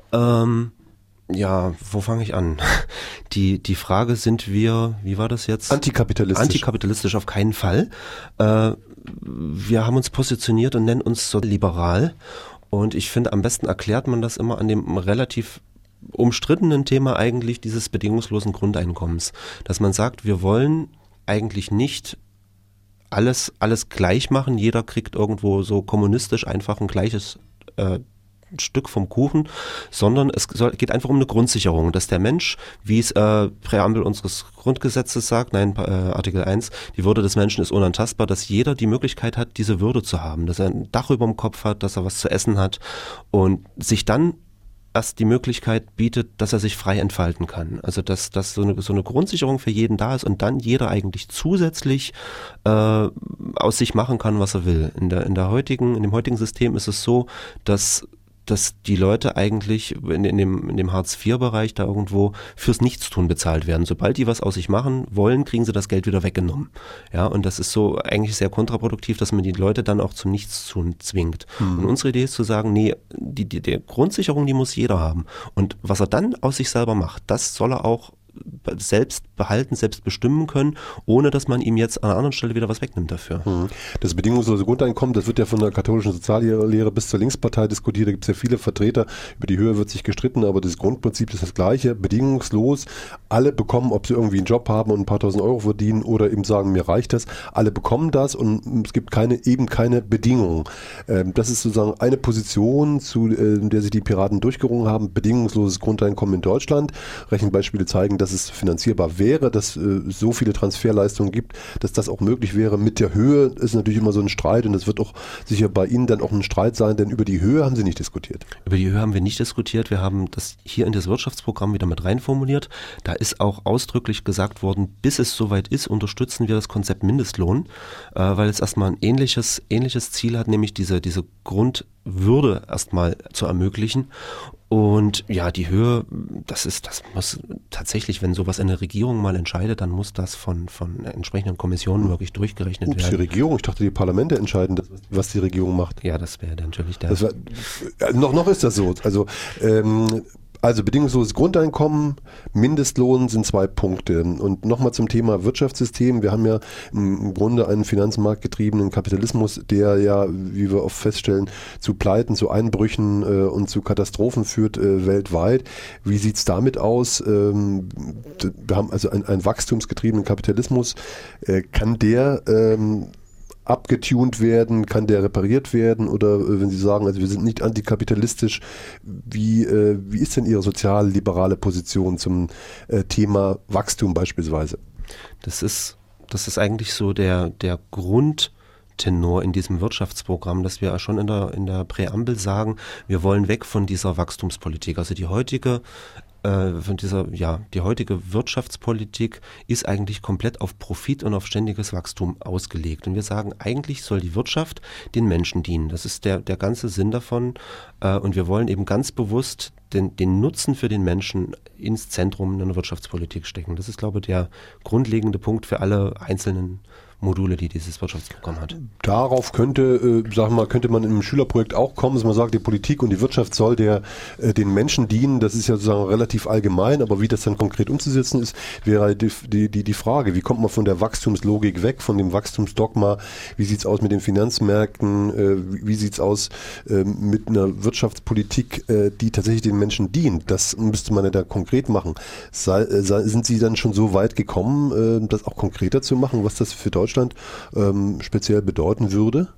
Ähm, Ja, wo fange ich an? Die, die Frage, sind wir, wie war das jetzt? Antikapitalistisch. Antikapitalistisch auf keinen Fall. Äh, wir haben uns positioniert und nennen uns so liberal. Und ich finde, am besten erklärt man das immer an dem relativ umstrittenen Thema eigentlich dieses bedingungslosen Grundeinkommens. Dass man sagt, wir wollen eigentlich nicht alles, alles gleich machen. Jeder kriegt irgendwo so kommunistisch einfach ein gleiches äh, Stück vom Kuchen, sondern es soll, geht einfach um eine Grundsicherung, dass der Mensch, wie es äh, Präambel unseres Grundgesetzes sagt, nein, äh, Artikel eins, die Würde des Menschen ist unantastbar, dass jeder die Möglichkeit hat, diese Würde zu haben, dass er ein Dach über dem Kopf hat, dass er was zu essen hat und sich dann erst die Möglichkeit bietet, dass er sich frei entfalten kann. Also dass, dass so, eine, so eine Grundsicherung für jeden da ist und dann jeder eigentlich zusätzlich äh, aus sich machen kann, was er will. In der, in der heutigen, in dem heutigen System ist es so, dass dass die Leute eigentlich in, in dem, in dem Hartz vier Bereich da irgendwo fürs Nichtstun bezahlt werden. Sobald die was aus sich machen wollen, kriegen sie das Geld wieder weggenommen. Ja, und das ist so eigentlich sehr kontraproduktiv, dass man die Leute dann auch zum Nichtstun zwingt. Hm. Und unsere Idee ist zu sagen, nee, die, die, die Grundsicherung, die muss jeder haben. Und was er dann aus sich selber macht, das soll er auch selbst behalten, selbst bestimmen können, ohne dass man ihm jetzt an einer anderen Stelle wieder was wegnimmt dafür. Das bedingungslose Grundeinkommen, das wird ja von der katholischen Soziallehre bis zur Linkspartei diskutiert, da gibt es ja viele Vertreter, über die Höhe wird sich gestritten, aber das Grundprinzip ist das gleiche, bedingungslos, alle bekommen, ob sie irgendwie einen Job haben und ein paar tausend Euro verdienen oder eben sagen, mir reicht das, alle bekommen das und es gibt keine, eben keine Bedingungen. Das ist sozusagen eine Position, zu der sich die Piraten durchgerungen haben, bedingungsloses Grundeinkommen in Deutschland. Rechenbeispiele zeigen, dass es finanzierbar wäre, dass äh, so viele Transferleistungen gibt, dass das auch möglich wäre. Mit der Höhe ist natürlich immer so ein Streit und das wird auch sicher bei Ihnen dann auch ein Streit sein, denn über die Höhe haben Sie nicht diskutiert. Über die Höhe haben wir nicht diskutiert. Wir haben das hier in das Wirtschaftsprogramm wieder mit reinformuliert. Da ist auch ausdrücklich gesagt worden, bis es soweit ist, unterstützen wir das Konzept Mindestlohn, äh, weil es erstmal ein ähnliches, ähnliches Ziel hat, nämlich diese, diese Grundwürde erstmal zu ermöglichen. Und ja, die Höhe, das ist, das muss tatsächlich, wenn sowas eine Regierung mal entscheidet, dann muss das von, von entsprechenden Kommissionen wirklich durchgerechnet Ups, werden. Die Regierung, ich dachte, die Parlamente entscheiden, das, was die Regierung macht. Ja, das wäre natürlich der. Das wär, noch, noch ist das so. Also, ähm, Also bedingungsloses Grundeinkommen, Mindestlohn sind zwei Punkte. Und nochmal zum Thema Wirtschaftssystem. Wir haben ja im Grunde einen finanzmarktgetriebenen Kapitalismus, der ja, wie wir oft feststellen, zu Pleiten, zu Einbrüchen äh, und zu Katastrophen führt äh, weltweit. Wie sieht's damit aus? Ähm, wir haben also einen, einen wachstumsgetriebenen Kapitalismus. Äh, kann der ähm, abgetunt werden, kann der repariert werden oder äh, wenn Sie sagen, also wir sind nicht antikapitalistisch, wie, äh, wie ist denn Ihre sozial-liberale Position zum äh, Thema Wachstum beispielsweise? Das ist, das ist eigentlich so der, der Grundtenor in diesem Wirtschaftsprogramm, dass wir schon in der, in der Präambel sagen, wir wollen weg von dieser Wachstumspolitik. Also die heutige von dieser, ja, die heutige Wirtschaftspolitik ist eigentlich komplett auf Profit und auf ständiges Wachstum ausgelegt. Und wir sagen, eigentlich soll die Wirtschaft den Menschen dienen. Das ist der, der ganze Sinn davon. Und wir wollen eben ganz bewusst den, den Nutzen für den Menschen ins Zentrum einer Wirtschaftspolitik stecken. Das ist, glaube ich, der grundlegende Punkt für alle einzelnen Module, die dieses Wirtschaftsprogramm hat. Darauf könnte, äh, sag mal, könnte man im Schülerprojekt auch kommen, dass man sagt, die Politik und die Wirtschaft soll der äh, den Menschen dienen. Das ist ja sozusagen relativ allgemein, aber wie das dann konkret umzusetzen ist, wäre die, die, die, die Frage, wie kommt man von der Wachstumslogik weg, von dem Wachstumsdogma, wie sieht's aus mit den Finanzmärkten, äh, wie, wie sieht's aus äh, mit einer Wirtschaftspolitik, äh, die tatsächlich den Menschen dient. Das müsste man ja da konkret machen. Sei, äh, sind Sie dann schon so weit gekommen, äh, das auch konkreter zu machen, was das für Deutschland Deutschland ähm, speziell bedeuten würde?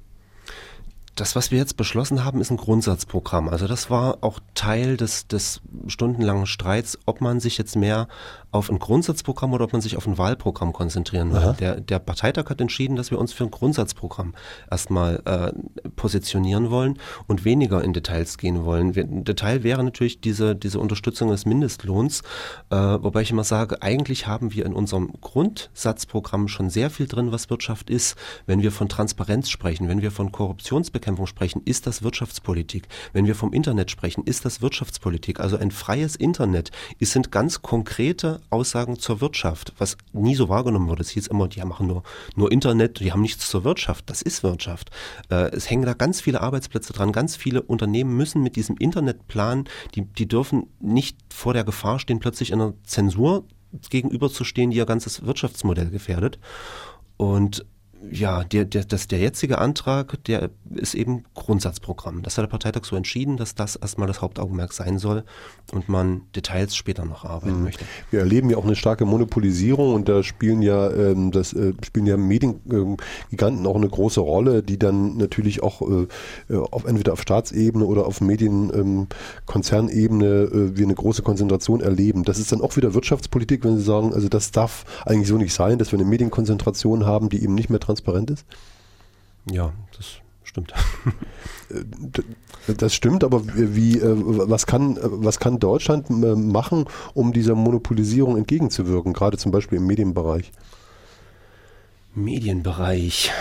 Das, was wir jetzt beschlossen haben, ist ein Grundsatzprogramm. Also das war auch Teil des, des stundenlangen Streits, ob man sich jetzt mehr auf ein Grundsatzprogramm oder ob man sich auf ein Wahlprogramm konzentrieren will. Der, der Parteitag hat entschieden, dass wir uns für ein Grundsatzprogramm erstmal äh, positionieren wollen und weniger in Details gehen wollen. Ein Detail wäre natürlich diese, diese Unterstützung des Mindestlohns, äh, wobei ich immer sage, eigentlich haben wir in unserem Grundsatzprogramm schon sehr viel drin, was Wirtschaft ist. Wenn wir von Transparenz sprechen, wenn wir von Korruptionsbekämpfung sprechen, ist das Wirtschaftspolitik. Wenn wir vom Internet sprechen, ist das Wirtschaftspolitik. Also ein freies Internet, es sind ganz konkrete Aussagen zur Wirtschaft, was nie so wahrgenommen wurde. Es hieß immer, die machen nur, nur Internet, die haben nichts zur Wirtschaft. Das ist Wirtschaft. Äh, es hängen da ganz viele Arbeitsplätze dran. Ganz viele Unternehmen müssen mit diesem Internetplan, die, die dürfen nicht vor der Gefahr stehen, plötzlich einer Zensur gegenüberzustehen, die ihr ganzes Wirtschaftsmodell gefährdet. Und Ja, der, der, das, der jetzige Antrag, der ist eben Grundsatzprogramm. Das hat der Parteitag so entschieden, dass das erstmal das Hauptaugenmerk sein soll und man Details später noch arbeiten mhm. möchte. Wir erleben ja auch eine starke Monopolisierung und da spielen ja, ähm, das, äh, spielen ja Mediengiganten auch eine große Rolle, die dann natürlich auch äh, auf, entweder auf Staatsebene oder auf Medienkonzernebene äh, wir eine große Konzentration erleben. Das ist dann auch wieder Wirtschaftspolitik, wenn Sie sagen, also das darf eigentlich so nicht sein, dass wir eine Medienkonzentration haben, die eben nicht mehr transparent ist? Ja, das stimmt. Das stimmt, aber wie, was kann, was kann Deutschland machen, um dieser Monopolisierung entgegenzuwirken, gerade zum Beispiel im Medienbereich? Medienbereich.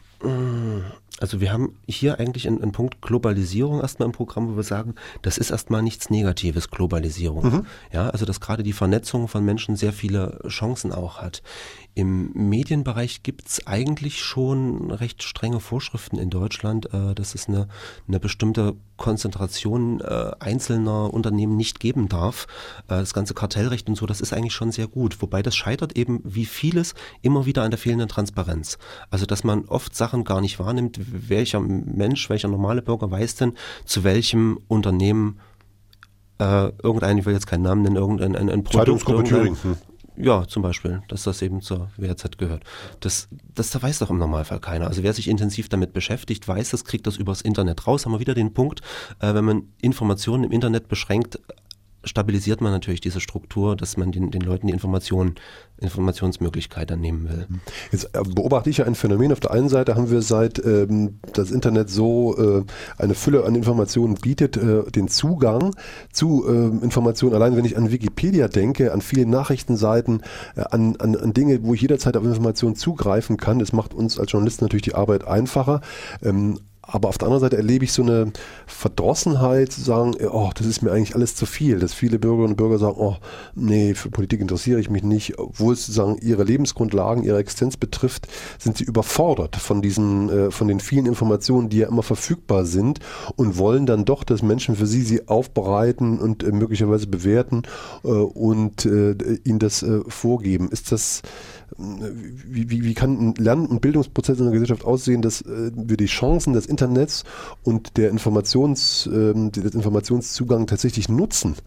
Also wir haben hier eigentlich einen, einen Punkt Globalisierung erstmal im Programm, wo wir sagen, das ist erstmal nichts Negatives, Globalisierung. Mhm. Ja, also dass gerade die Vernetzung von Menschen sehr viele Chancen auch hat. Im Medienbereich gibt es eigentlich schon recht strenge Vorschriften in Deutschland, äh, dass es eine, eine bestimmte Konzentration äh, einzelner Unternehmen nicht geben darf. Äh, das ganze Kartellrecht und so, das ist eigentlich schon sehr gut. Wobei das scheitert eben wie vieles immer wieder an der fehlenden Transparenz. Also dass man oft Sachen gar nicht wahrnimmt, welcher Mensch, welcher normale Bürger weiß denn, zu welchem Unternehmen äh, irgendein, ich will jetzt keinen Namen nennen, irgendein ein, ein Produkt. Zeitungsgruppe Thüringen. Ja, zum Beispiel, dass das eben zur W H Z gehört. Das, das da weiß doch im Normalfall keiner. Also wer sich intensiv damit beschäftigt, weiß das, kriegt das übers Internet raus. Haben wir wieder den Punkt, äh, wenn man Informationen im Internet beschränkt, stabilisiert man natürlich diese Struktur, dass man den, den Leuten die Informationen, Informationsmöglichkeit dann nehmen will. Jetzt beobachte ich ja ein Phänomen. Auf der einen Seite haben wir seit ähm, das Internet so äh, eine Fülle an Informationen bietet, äh, den Zugang zu äh, Informationen. Allein wenn ich an Wikipedia denke, an viele Nachrichtenseiten, äh, an, an, an Dinge, wo ich jederzeit auf Informationen zugreifen kann. Das macht uns als Journalisten natürlich die Arbeit einfacher. Ähm, Aber auf der anderen Seite erlebe ich so eine Verdrossenheit, zu sagen, oh, das ist mir eigentlich alles zu viel. Dass viele Bürgerinnen und Bürger sagen, oh, nee, für Politik interessiere ich mich nicht. Obwohl es sozusagen ihre Lebensgrundlagen, ihre Existenz betrifft, sind sie überfordert von diesen, äh, von den vielen Informationen, die ja immer verfügbar sind und wollen dann doch, dass Menschen für sie sie aufbereiten und äh, möglicherweise bewerten äh, und äh, ihnen das äh, vorgeben. Ist das Wie, wie, wie kann ein Lern- und Bildungsprozess in der Gesellschaft aussehen, dass äh, wir die Chancen des Internets und der Informations, äh, des Informationszugang tatsächlich nutzen?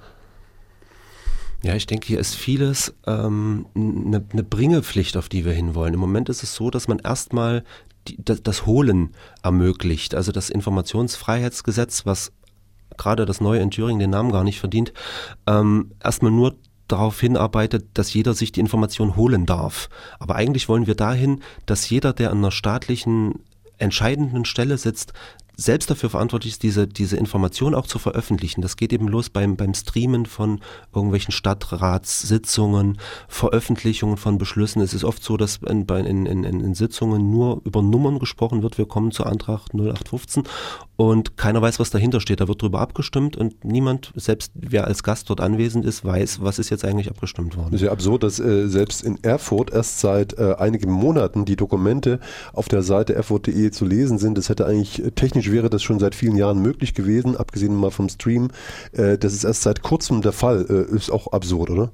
Ja, ich denke, hier ist vieles ähm, eine, eine Bringepflicht, auf die wir hinwollen. Im Moment ist es so, dass man erstmal die, das, das Holen ermöglicht. Also das Informationsfreiheitsgesetz, was gerade das neue in Thüringen den Namen gar nicht verdient, ähm, erstmal nur darauf hinarbeitet, dass jeder sich die Information holen darf. Aber eigentlich wollen wir dahin, dass jeder, der an einer staatlichen entscheidenden Stelle sitzt, selbst dafür verantwortlich ist, diese, diese Information auch zu veröffentlichen. Das geht eben los beim, beim Streamen von irgendwelchen Stadtratssitzungen, Veröffentlichungen von Beschlüssen. Es ist oft so, dass in, in, in, in Sitzungen nur über Nummern gesprochen wird. Wir kommen zu Antrag null acht fünfzehn und keiner weiß, was dahinter steht. Da wird drüber abgestimmt und niemand, selbst wer als Gast dort anwesend ist, weiß, was ist jetzt eigentlich abgestimmt worden. Das ist ja absurd, dass äh, selbst in Erfurt erst seit äh, einigen Monaten die Dokumente auf der Seite erfurt punkt de zu lesen sind. Das hätte eigentlich äh, technisch wäre das schon seit vielen Jahren möglich gewesen, abgesehen mal vom Stream. Äh, das ist erst seit kurzem der Fall. Äh, ist auch absurd, oder?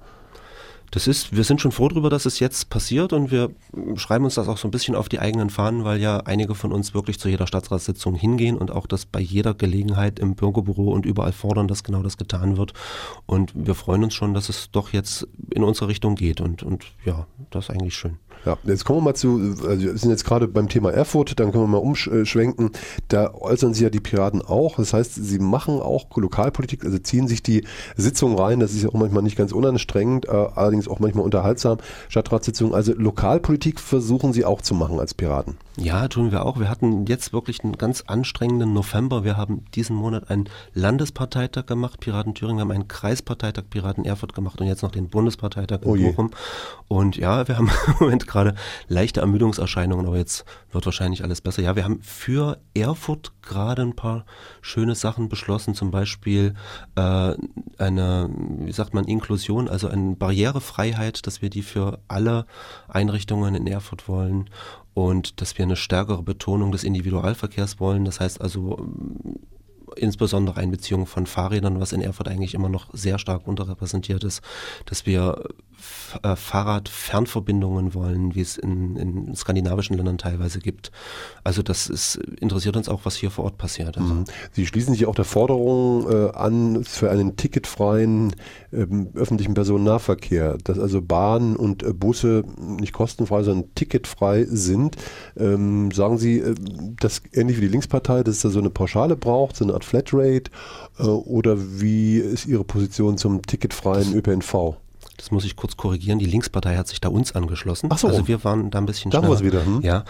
Das ist, wir sind schon froh darüber, dass es jetzt passiert und wir schreiben uns das auch so ein bisschen auf die eigenen Fahnen, weil ja einige von uns wirklich zu jeder Stadtratssitzung hingehen und auch das bei jeder Gelegenheit im Bürgerbüro und überall fordern, dass genau das getan wird. Und wir freuen uns schon, dass es doch jetzt in unsere Richtung geht und, und ja, das ist eigentlich schön. Ja, jetzt kommen wir mal zu, also wir sind jetzt gerade beim Thema Erfurt, dann können wir mal umschwenken. Da äußern sich ja die Piraten auch. Das heißt, sie machen auch Lokalpolitik, also ziehen sich die Sitzungen rein. Das ist ja auch manchmal nicht ganz unanstrengend, allerdings auch manchmal unterhaltsam. Stadtratssitzungen, also Lokalpolitik versuchen sie auch zu machen als Piraten. Ja, tun wir auch. Wir hatten jetzt wirklich einen ganz anstrengenden November. Wir haben diesen Monat einen Landesparteitag gemacht, Piraten Thüringen. Wir haben einen Kreisparteitag Piraten Erfurt gemacht und jetzt noch den Bundesparteitag in oh Bochum. Und ja, wir haben im Moment gerade leichte Ermüdungserscheinungen, aber jetzt wird wahrscheinlich alles besser. Ja, wir haben für Erfurt gerade ein paar schöne Sachen beschlossen, zum Beispiel äh, eine, wie sagt man, Inklusion, also eine Barrierefreiheit, dass wir die für alle Einrichtungen in Erfurt wollen. Und dass wir eine stärkere Betonung des Individualverkehrs wollen. Das heißt also insbesondere Einbeziehung von Fahrrädern, was in Erfurt eigentlich immer noch sehr stark unterrepräsentiert ist, dass wir F- äh, Fahrradfernverbindungen wollen, wie es in, in skandinavischen Ländern teilweise gibt. Also das ist, interessiert uns auch, was hier vor Ort passiert. Also. Mhm. Sie schließen sich auch der Forderung äh, an für einen ticketfreien ähm, öffentlichen Personennahverkehr, dass also Bahnen und äh, Busse nicht kostenfrei, sondern ticketfrei sind. Ähm, sagen Sie, äh, dass ähnlich wie die Linkspartei, dass es da so eine Pauschale braucht, so eine Art Flatrate, äh, oder wie ist Ihre Position zum ticketfreien Ö P N V? Das muss ich kurz korrigieren. Die Linkspartei hat sich da uns angeschlossen. Ach so. Also wir waren da ein bisschen Da schneller. war es wieder. Hm? Ja,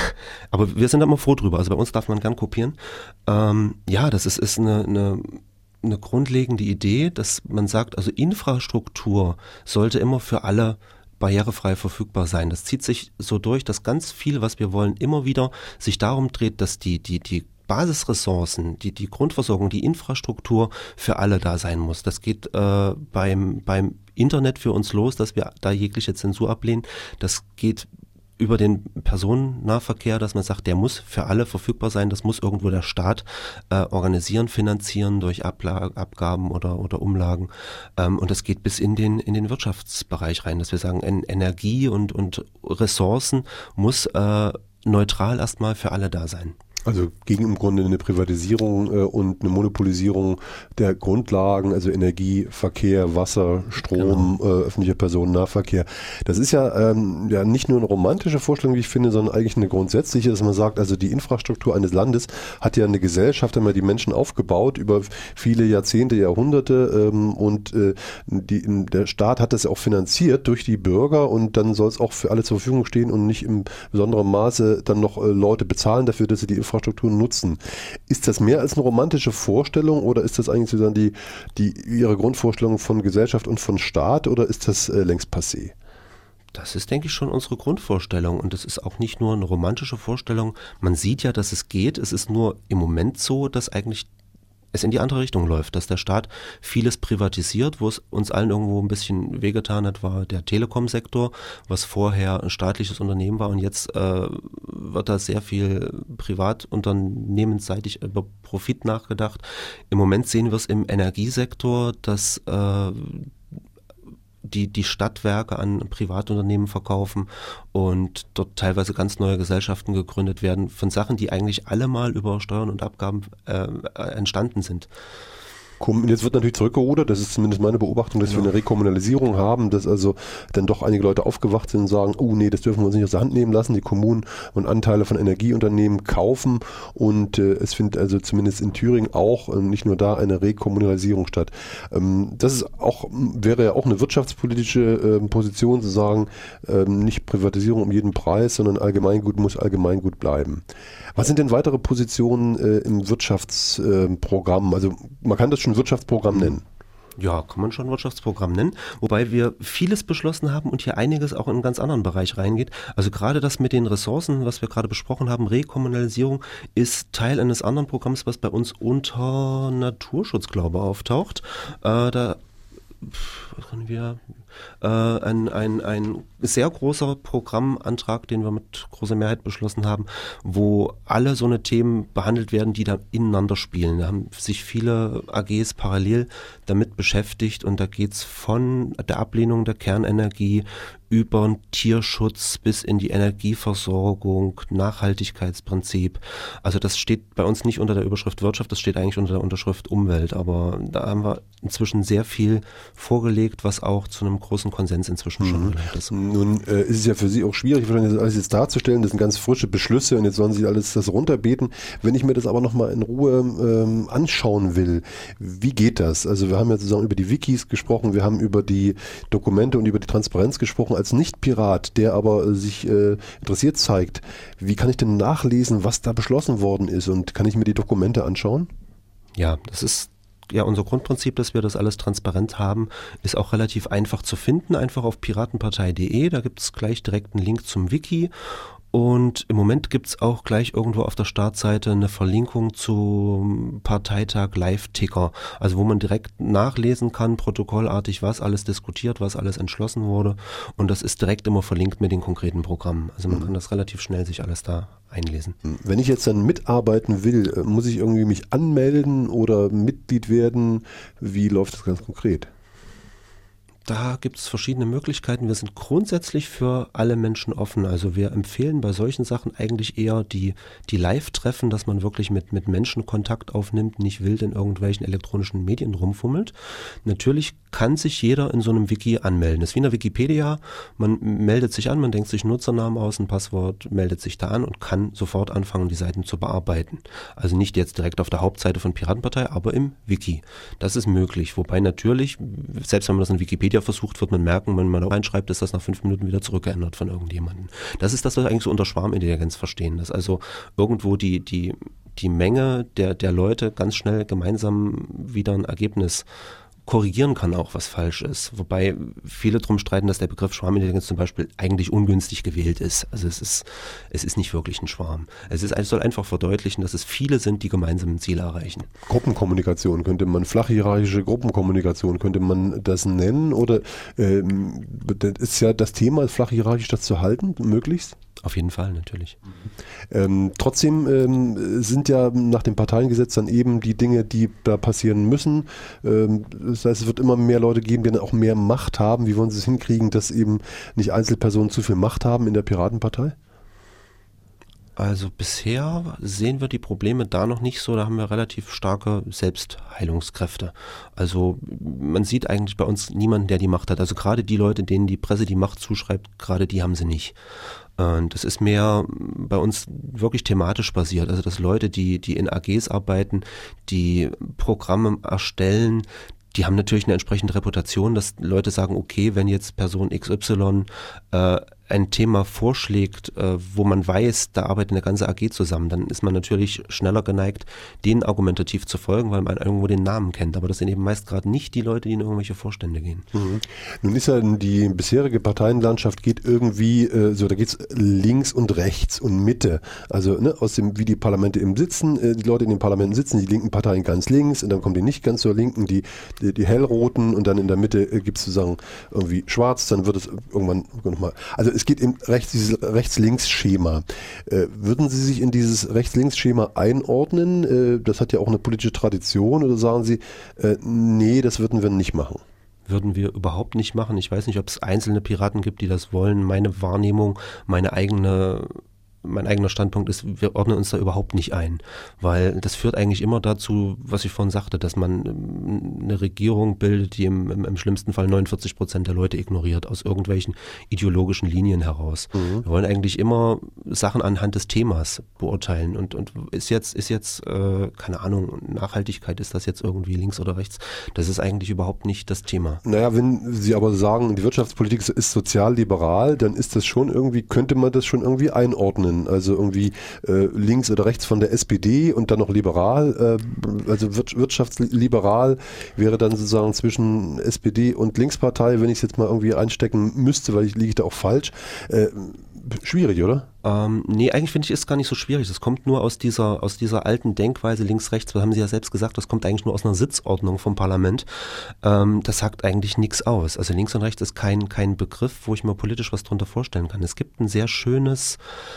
aber wir sind da immer froh drüber. Also bei uns darf man gern kopieren. Ähm, ja, das ist, ist eine, eine, eine grundlegende Idee, dass man sagt, also Infrastruktur sollte immer für alle barrierefrei verfügbar sein. Das zieht sich so durch, dass ganz viel, was wir wollen, immer wieder sich darum dreht, dass die, die, die Basisressourcen, die, die Grundversorgung, die Infrastruktur für alle da sein muss. Das geht äh, beim, beim Internet für uns los, dass wir da jegliche Zensur ablehnen. Das geht über den Personennahverkehr, dass man sagt, der muss für alle verfügbar sein. Das muss irgendwo der Staat äh, organisieren, finanzieren durch Abla- Abgaben oder, oder Umlagen. Ähm, und das geht bis in den, in den Wirtschaftsbereich rein, dass wir sagen, en- Energie und, und Ressourcen muss äh, neutral erstmal für alle da sein. Also gegen im Grunde eine Privatisierung äh, und eine Monopolisierung der Grundlagen, also Energie, Verkehr, Wasser, Strom, genau. äh, öffentlicher Personennahverkehr. Das ist ja, ähm, ja nicht nur eine romantische Vorstellung, wie ich finde, sondern eigentlich eine grundsätzliche, dass man sagt, also die Infrastruktur eines Landes hat ja eine Gesellschaft, haben ja die Menschen aufgebaut über viele Jahrzehnte, Jahrhunderte ähm, und äh, die, der Staat hat das auch finanziert durch die Bürger und dann soll es auch für alle zur Verfügung stehen und nicht im besonderen Maße dann noch äh, Leute bezahlen dafür, dass sie die Infrastruktur nutzen. Ist das mehr als eine romantische Vorstellung oder ist das eigentlich sozusagen die, die Ihre Grundvorstellung von Gesellschaft und von Staat oder ist das äh, längst passé? Das ist, denke ich, schon unsere Grundvorstellung und es ist auch nicht nur eine romantische Vorstellung. Man sieht ja, dass es geht. Es ist nur im Moment so, dass eigentlich es in die andere Richtung läuft, dass der Staat vieles privatisiert, wo es uns allen irgendwo ein bisschen wehgetan hat, war der Telekom-Sektor, was vorher ein staatliches Unternehmen war und jetzt äh, wird da sehr viel privatunternehmensseitig über Profit nachgedacht. Im Moment sehen wir es im Energiesektor, dass äh, die die Stadtwerke an Privatunternehmen verkaufen und dort teilweise ganz neue Gesellschaften gegründet werden von Sachen, die eigentlich alle mal über Steuern und Abgaben äh, entstanden sind. Jetzt wird natürlich zurückgerudert, das ist zumindest meine Beobachtung, dass ja. wir eine Rekommunalisierung haben, dass also dann doch einige Leute aufgewacht sind und sagen, oh nee, das dürfen wir uns nicht aus der Hand nehmen lassen, die Kommunen und Anteile von Energieunternehmen kaufen und äh, es findet also zumindest in Thüringen auch, äh, nicht nur da, eine Rekommunalisierung statt. Ähm, das ist auch, wäre ja auch eine wirtschaftspolitische äh, Position zu sagen, äh, nicht Privatisierung um jeden Preis, sondern Allgemeingut muss Allgemeingut bleiben. Was sind denn weitere Positionen äh, im Wirtschaftsprogramm? Äh, also man kann das schon Wirtschaftsprogramm nennen. Ja, kann man schon Wirtschaftsprogramm nennen, wobei wir vieles beschlossen haben und hier einiges auch in einen ganz anderen Bereich reingeht. Also gerade das mit den Ressourcen, was wir gerade besprochen haben, Rekommunalisierung, ist Teil eines anderen Programms, was bei uns unter Naturschutz, glaube ich, auftaucht. Äh, da was können wir, äh, ein, ein, ein sehr großer Programmantrag, den wir mit großer Mehrheit beschlossen haben, wo alle so eine Themen behandelt werden, die da ineinander spielen. Da haben sich viele A Gs parallel damit beschäftigt und da geht's von der Ablehnung der Kernenergie über Tierschutz bis in die Energieversorgung, Nachhaltigkeitsprinzip. Also das steht bei uns nicht unter der Überschrift Wirtschaft, das steht eigentlich unter der Unterschrift Umwelt. Aber da haben wir inzwischen sehr viel vorgelegt, was auch zu einem großen Konsens inzwischen schon mhm. gelangt ist. Nun äh, ist es ja für Sie auch schwierig, wahrscheinlich das alles jetzt darzustellen. Das sind ganz frische Beschlüsse und jetzt sollen Sie alles das runterbeten. Wenn ich mir das aber nochmal in Ruhe ähm, anschauen will, wie geht das? Also wir haben ja sozusagen über die Wikis gesprochen, wir haben über die Dokumente und über die Transparenz gesprochen. Als Nicht-Pirat, der aber sich äh, interessiert zeigt, wie kann ich denn nachlesen, was da beschlossen worden ist und kann ich mir die Dokumente anschauen? Ja, das ist ja unser Grundprinzip, dass wir das alles transparent haben, ist auch relativ einfach zu finden, einfach auf piratenpartei punkt de, da gibt es gleich direkt einen Link zum Wiki. Und im Moment gibt es auch gleich irgendwo auf der Startseite eine Verlinkung zum Parteitag Live-Ticker, also wo man direkt nachlesen kann, protokollartig, was alles diskutiert, was alles entschlossen wurde. Und das ist direkt immer verlinkt mit den konkreten Programmen. Also man mhm. kann das relativ schnell sich alles da einlesen. Wenn ich jetzt dann mitarbeiten will, muss ich irgendwie mich anmelden oder Mitglied werden? Wie läuft das ganz konkret? Da gibt es verschiedene Möglichkeiten. Wir sind grundsätzlich für alle Menschen offen. Also wir empfehlen bei solchen Sachen eigentlich eher die, die Live-Treffen, dass man wirklich mit, mit Menschen Kontakt aufnimmt, nicht wild in irgendwelchen elektronischen Medien rumfummelt. Natürlich kann sich jeder in so einem Wiki anmelden. Das ist wie in der Wikipedia. Man meldet sich an, man denkt sich einen Nutzernamen aus, ein Passwort, meldet sich da an und kann sofort anfangen, die Seiten zu bearbeiten. Also nicht jetzt direkt auf der Hauptseite von Piratenpartei, aber im Wiki. Das ist möglich. Wobei natürlich, selbst wenn man das in Wikipedia versucht, wird man merken, wenn man reinschreibt, ist das nach fünf Minuten wieder zurückgeändert von irgendjemandem. Das ist das, was wir eigentlich so unter Schwarmintelligenz verstehen, dass also irgendwo die, die, die Menge der, der Leute ganz schnell gemeinsam wieder ein Ergebnis korrigieren kann, auch was falsch ist. Wobei viele drum streiten, dass der Begriff Schwarmintelligenz zum Beispiel eigentlich ungünstig gewählt ist. Also es ist, es ist nicht wirklich ein Schwarm. Es ist, es soll einfach verdeutlichen, dass es viele sind, die gemeinsam ein Ziel erreichen. Gruppenkommunikation könnte man, flachhierarchische Gruppenkommunikation könnte man das nennen, oder ähm, ist ja das Thema, flachhierarchisch das zu halten, möglichst? Auf jeden Fall, natürlich. Ähm, trotzdem ähm, sind ja nach dem Parteiengesetz dann eben die Dinge, die da passieren müssen. Ähm, das heißt, es wird immer mehr Leute geben, die dann auch mehr Macht haben. Wie wollen Sie es hinkriegen, dass eben nicht Einzelpersonen zu viel Macht haben in der Piratenpartei? Also bisher sehen wir die Probleme da noch nicht so, da haben wir relativ starke Selbstheilungskräfte. Also man sieht eigentlich bei uns niemanden, der die Macht hat. Also gerade die Leute, denen die Presse die Macht zuschreibt, gerade die haben sie nicht. Und das ist mehr bei uns wirklich thematisch basiert. Also dass Leute, die, die in A Gs arbeiten, die Programme erstellen, die haben natürlich eine entsprechende Reputation, dass Leute sagen, okay, wenn jetzt Person X Y äh, ein Thema vorschlägt, äh, wo man weiß, da arbeitet eine ganze A G zusammen, dann ist man natürlich schneller geneigt, denen argumentativ zu folgen, weil man irgendwo den Namen kennt. Aber das sind eben meist gerade nicht die Leute, die in irgendwelche Vorstände gehen. Mhm. Nun ist ja die bisherige Parteienlandschaft geht irgendwie, äh, so da geht es links und rechts und Mitte. Also ne, aus dem, wie die Parlamente eben sitzen, äh, die Leute in den Parlamenten sitzen, die linken Parteien ganz links und dann kommen die nicht ganz zur linken, die, die, die hellroten, und dann in der Mitte äh, gibt es sozusagen irgendwie schwarz, dann wird es irgendwann nochmal, also es geht im rechts, dieses Rechts-Links-Schema. Äh, würden Sie sich in dieses Rechts-Links-Schema einordnen? Äh, das hat ja auch eine politische Tradition. Oder sagen Sie, äh, nee, das würden wir nicht machen? Würden wir überhaupt nicht machen. Ich weiß nicht, ob es einzelne Piraten gibt, die das wollen. Meine Wahrnehmung, meine eigene Mein eigener Standpunkt ist, wir ordnen uns da überhaupt nicht ein, weil das führt eigentlich immer dazu, was ich vorhin sagte, dass man eine Regierung bildet, die im, im, im schlimmsten Fall neunundvierzig Prozent der Leute ignoriert, aus irgendwelchen ideologischen Linien heraus. Mhm. Wir wollen eigentlich immer Sachen anhand des Themas beurteilen, und, und ist jetzt, ist jetzt äh, keine Ahnung, Nachhaltigkeit, ist das jetzt irgendwie links oder rechts? Das ist eigentlich überhaupt nicht das Thema. Naja, wenn Sie aber sagen, die Wirtschaftspolitik ist sozialliberal, dann ist das schon irgendwie, könnte man das schon irgendwie einordnen. Also irgendwie äh, links oder rechts von der S P D und dann noch liberal, äh, also wir, wirtschaftsliberal wäre dann sozusagen zwischen S P D und Linkspartei, wenn ich es jetzt mal irgendwie einstecken müsste, weil ich liege da auch falsch. Äh, schwierig, oder? Ähm, nee, eigentlich finde ich, ist gar nicht so schwierig. Das kommt nur aus dieser, aus dieser alten Denkweise links-rechts, das haben Sie ja selbst gesagt, das kommt eigentlich nur aus einer Sitzordnung vom Parlament. Ähm, das sagt eigentlich nichts aus. Also links und rechts ist kein, kein Begriff, wo ich mir politisch was drunter vorstellen kann. Es gibt ein sehr schönes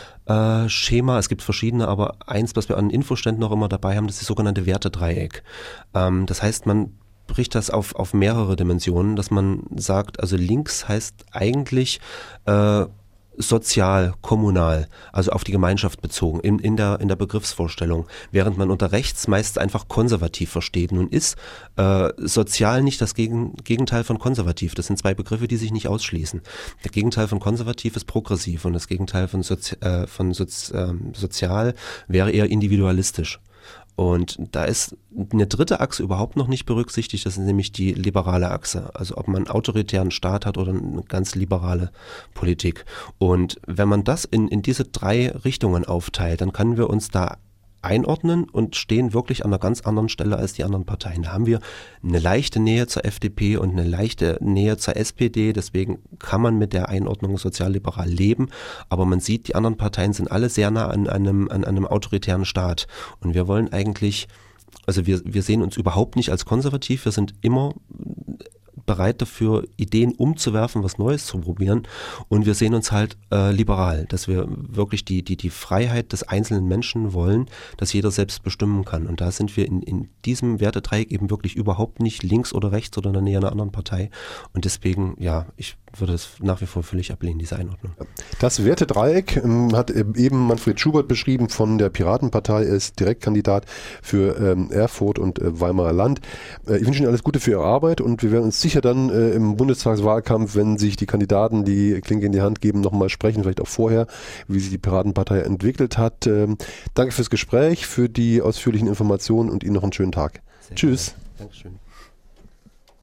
Äh, Schema, es gibt verschiedene, aber eins, was wir an Infoständen noch immer dabei haben, das ist das sogenannte Wertedreieck. Ähm, das heißt, man bricht das auf, auf mehrere Dimensionen, dass man sagt, also links heißt eigentlich äh, sozial, kommunal, also auf die Gemeinschaft bezogen, in, in, der, in der Begriffsvorstellung, während man unter rechts meist einfach konservativ versteht. Nun ist äh, sozial nicht das Gegen, Gegenteil von konservativ. Das sind zwei Begriffe, die sich nicht ausschließen. Der Gegenteil von konservativ ist progressiv, und das Gegenteil von, Sozi äh, von Sozi äh, sozial wäre eher individualistisch. Und da ist eine dritte Achse überhaupt noch nicht berücksichtigt, das ist nämlich die liberale Achse. Also ob man einen autoritären Staat hat oder eine ganz liberale Politik. Und wenn man das in, in diese drei Richtungen aufteilt, dann können wir uns da einordnen und stehen wirklich an einer ganz anderen Stelle als die anderen Parteien. Da haben wir eine leichte Nähe zur F D P und eine leichte Nähe zur S P D, deswegen kann man mit der Einordnung sozialliberal leben, aber man sieht, die anderen Parteien sind alle sehr nah an einem, an einem autoritären Staat, und wir wollen eigentlich, also wir, wir sehen uns überhaupt nicht als konservativ, wir sind immer bereit dafür, Ideen umzuwerfen, was Neues zu probieren. Und wir sehen uns halt äh, liberal, dass wir wirklich die, die, die Freiheit des einzelnen Menschen wollen, dass jeder selbst bestimmen kann. Und da sind wir in, in diesem Wertedreieck eben wirklich überhaupt nicht links oder rechts oder in der Nähe einer anderen Partei. Und deswegen, ja, ich würde es nach wie vor völlig ablehnen, diese Einordnung. Das Wertedreieck ähm, hat eben Manfred Schubert beschrieben von der Piratenpartei, er ist Direktkandidat für ähm, Erfurt und äh, Weimarer Land. Äh, ich wünsche Ihnen alles Gute für Ihre Arbeit und wir werden uns sicher dann äh, im Bundestagswahlkampf, wenn sich die Kandidaten die Klinke in die Hand geben, nochmal sprechen, vielleicht auch vorher, wie sich die Piratenpartei entwickelt hat. Ähm, danke fürs Gespräch, für die ausführlichen Informationen und Ihnen noch einen schönen Tag. Sehr Tschüss. Gerne. Dankeschön.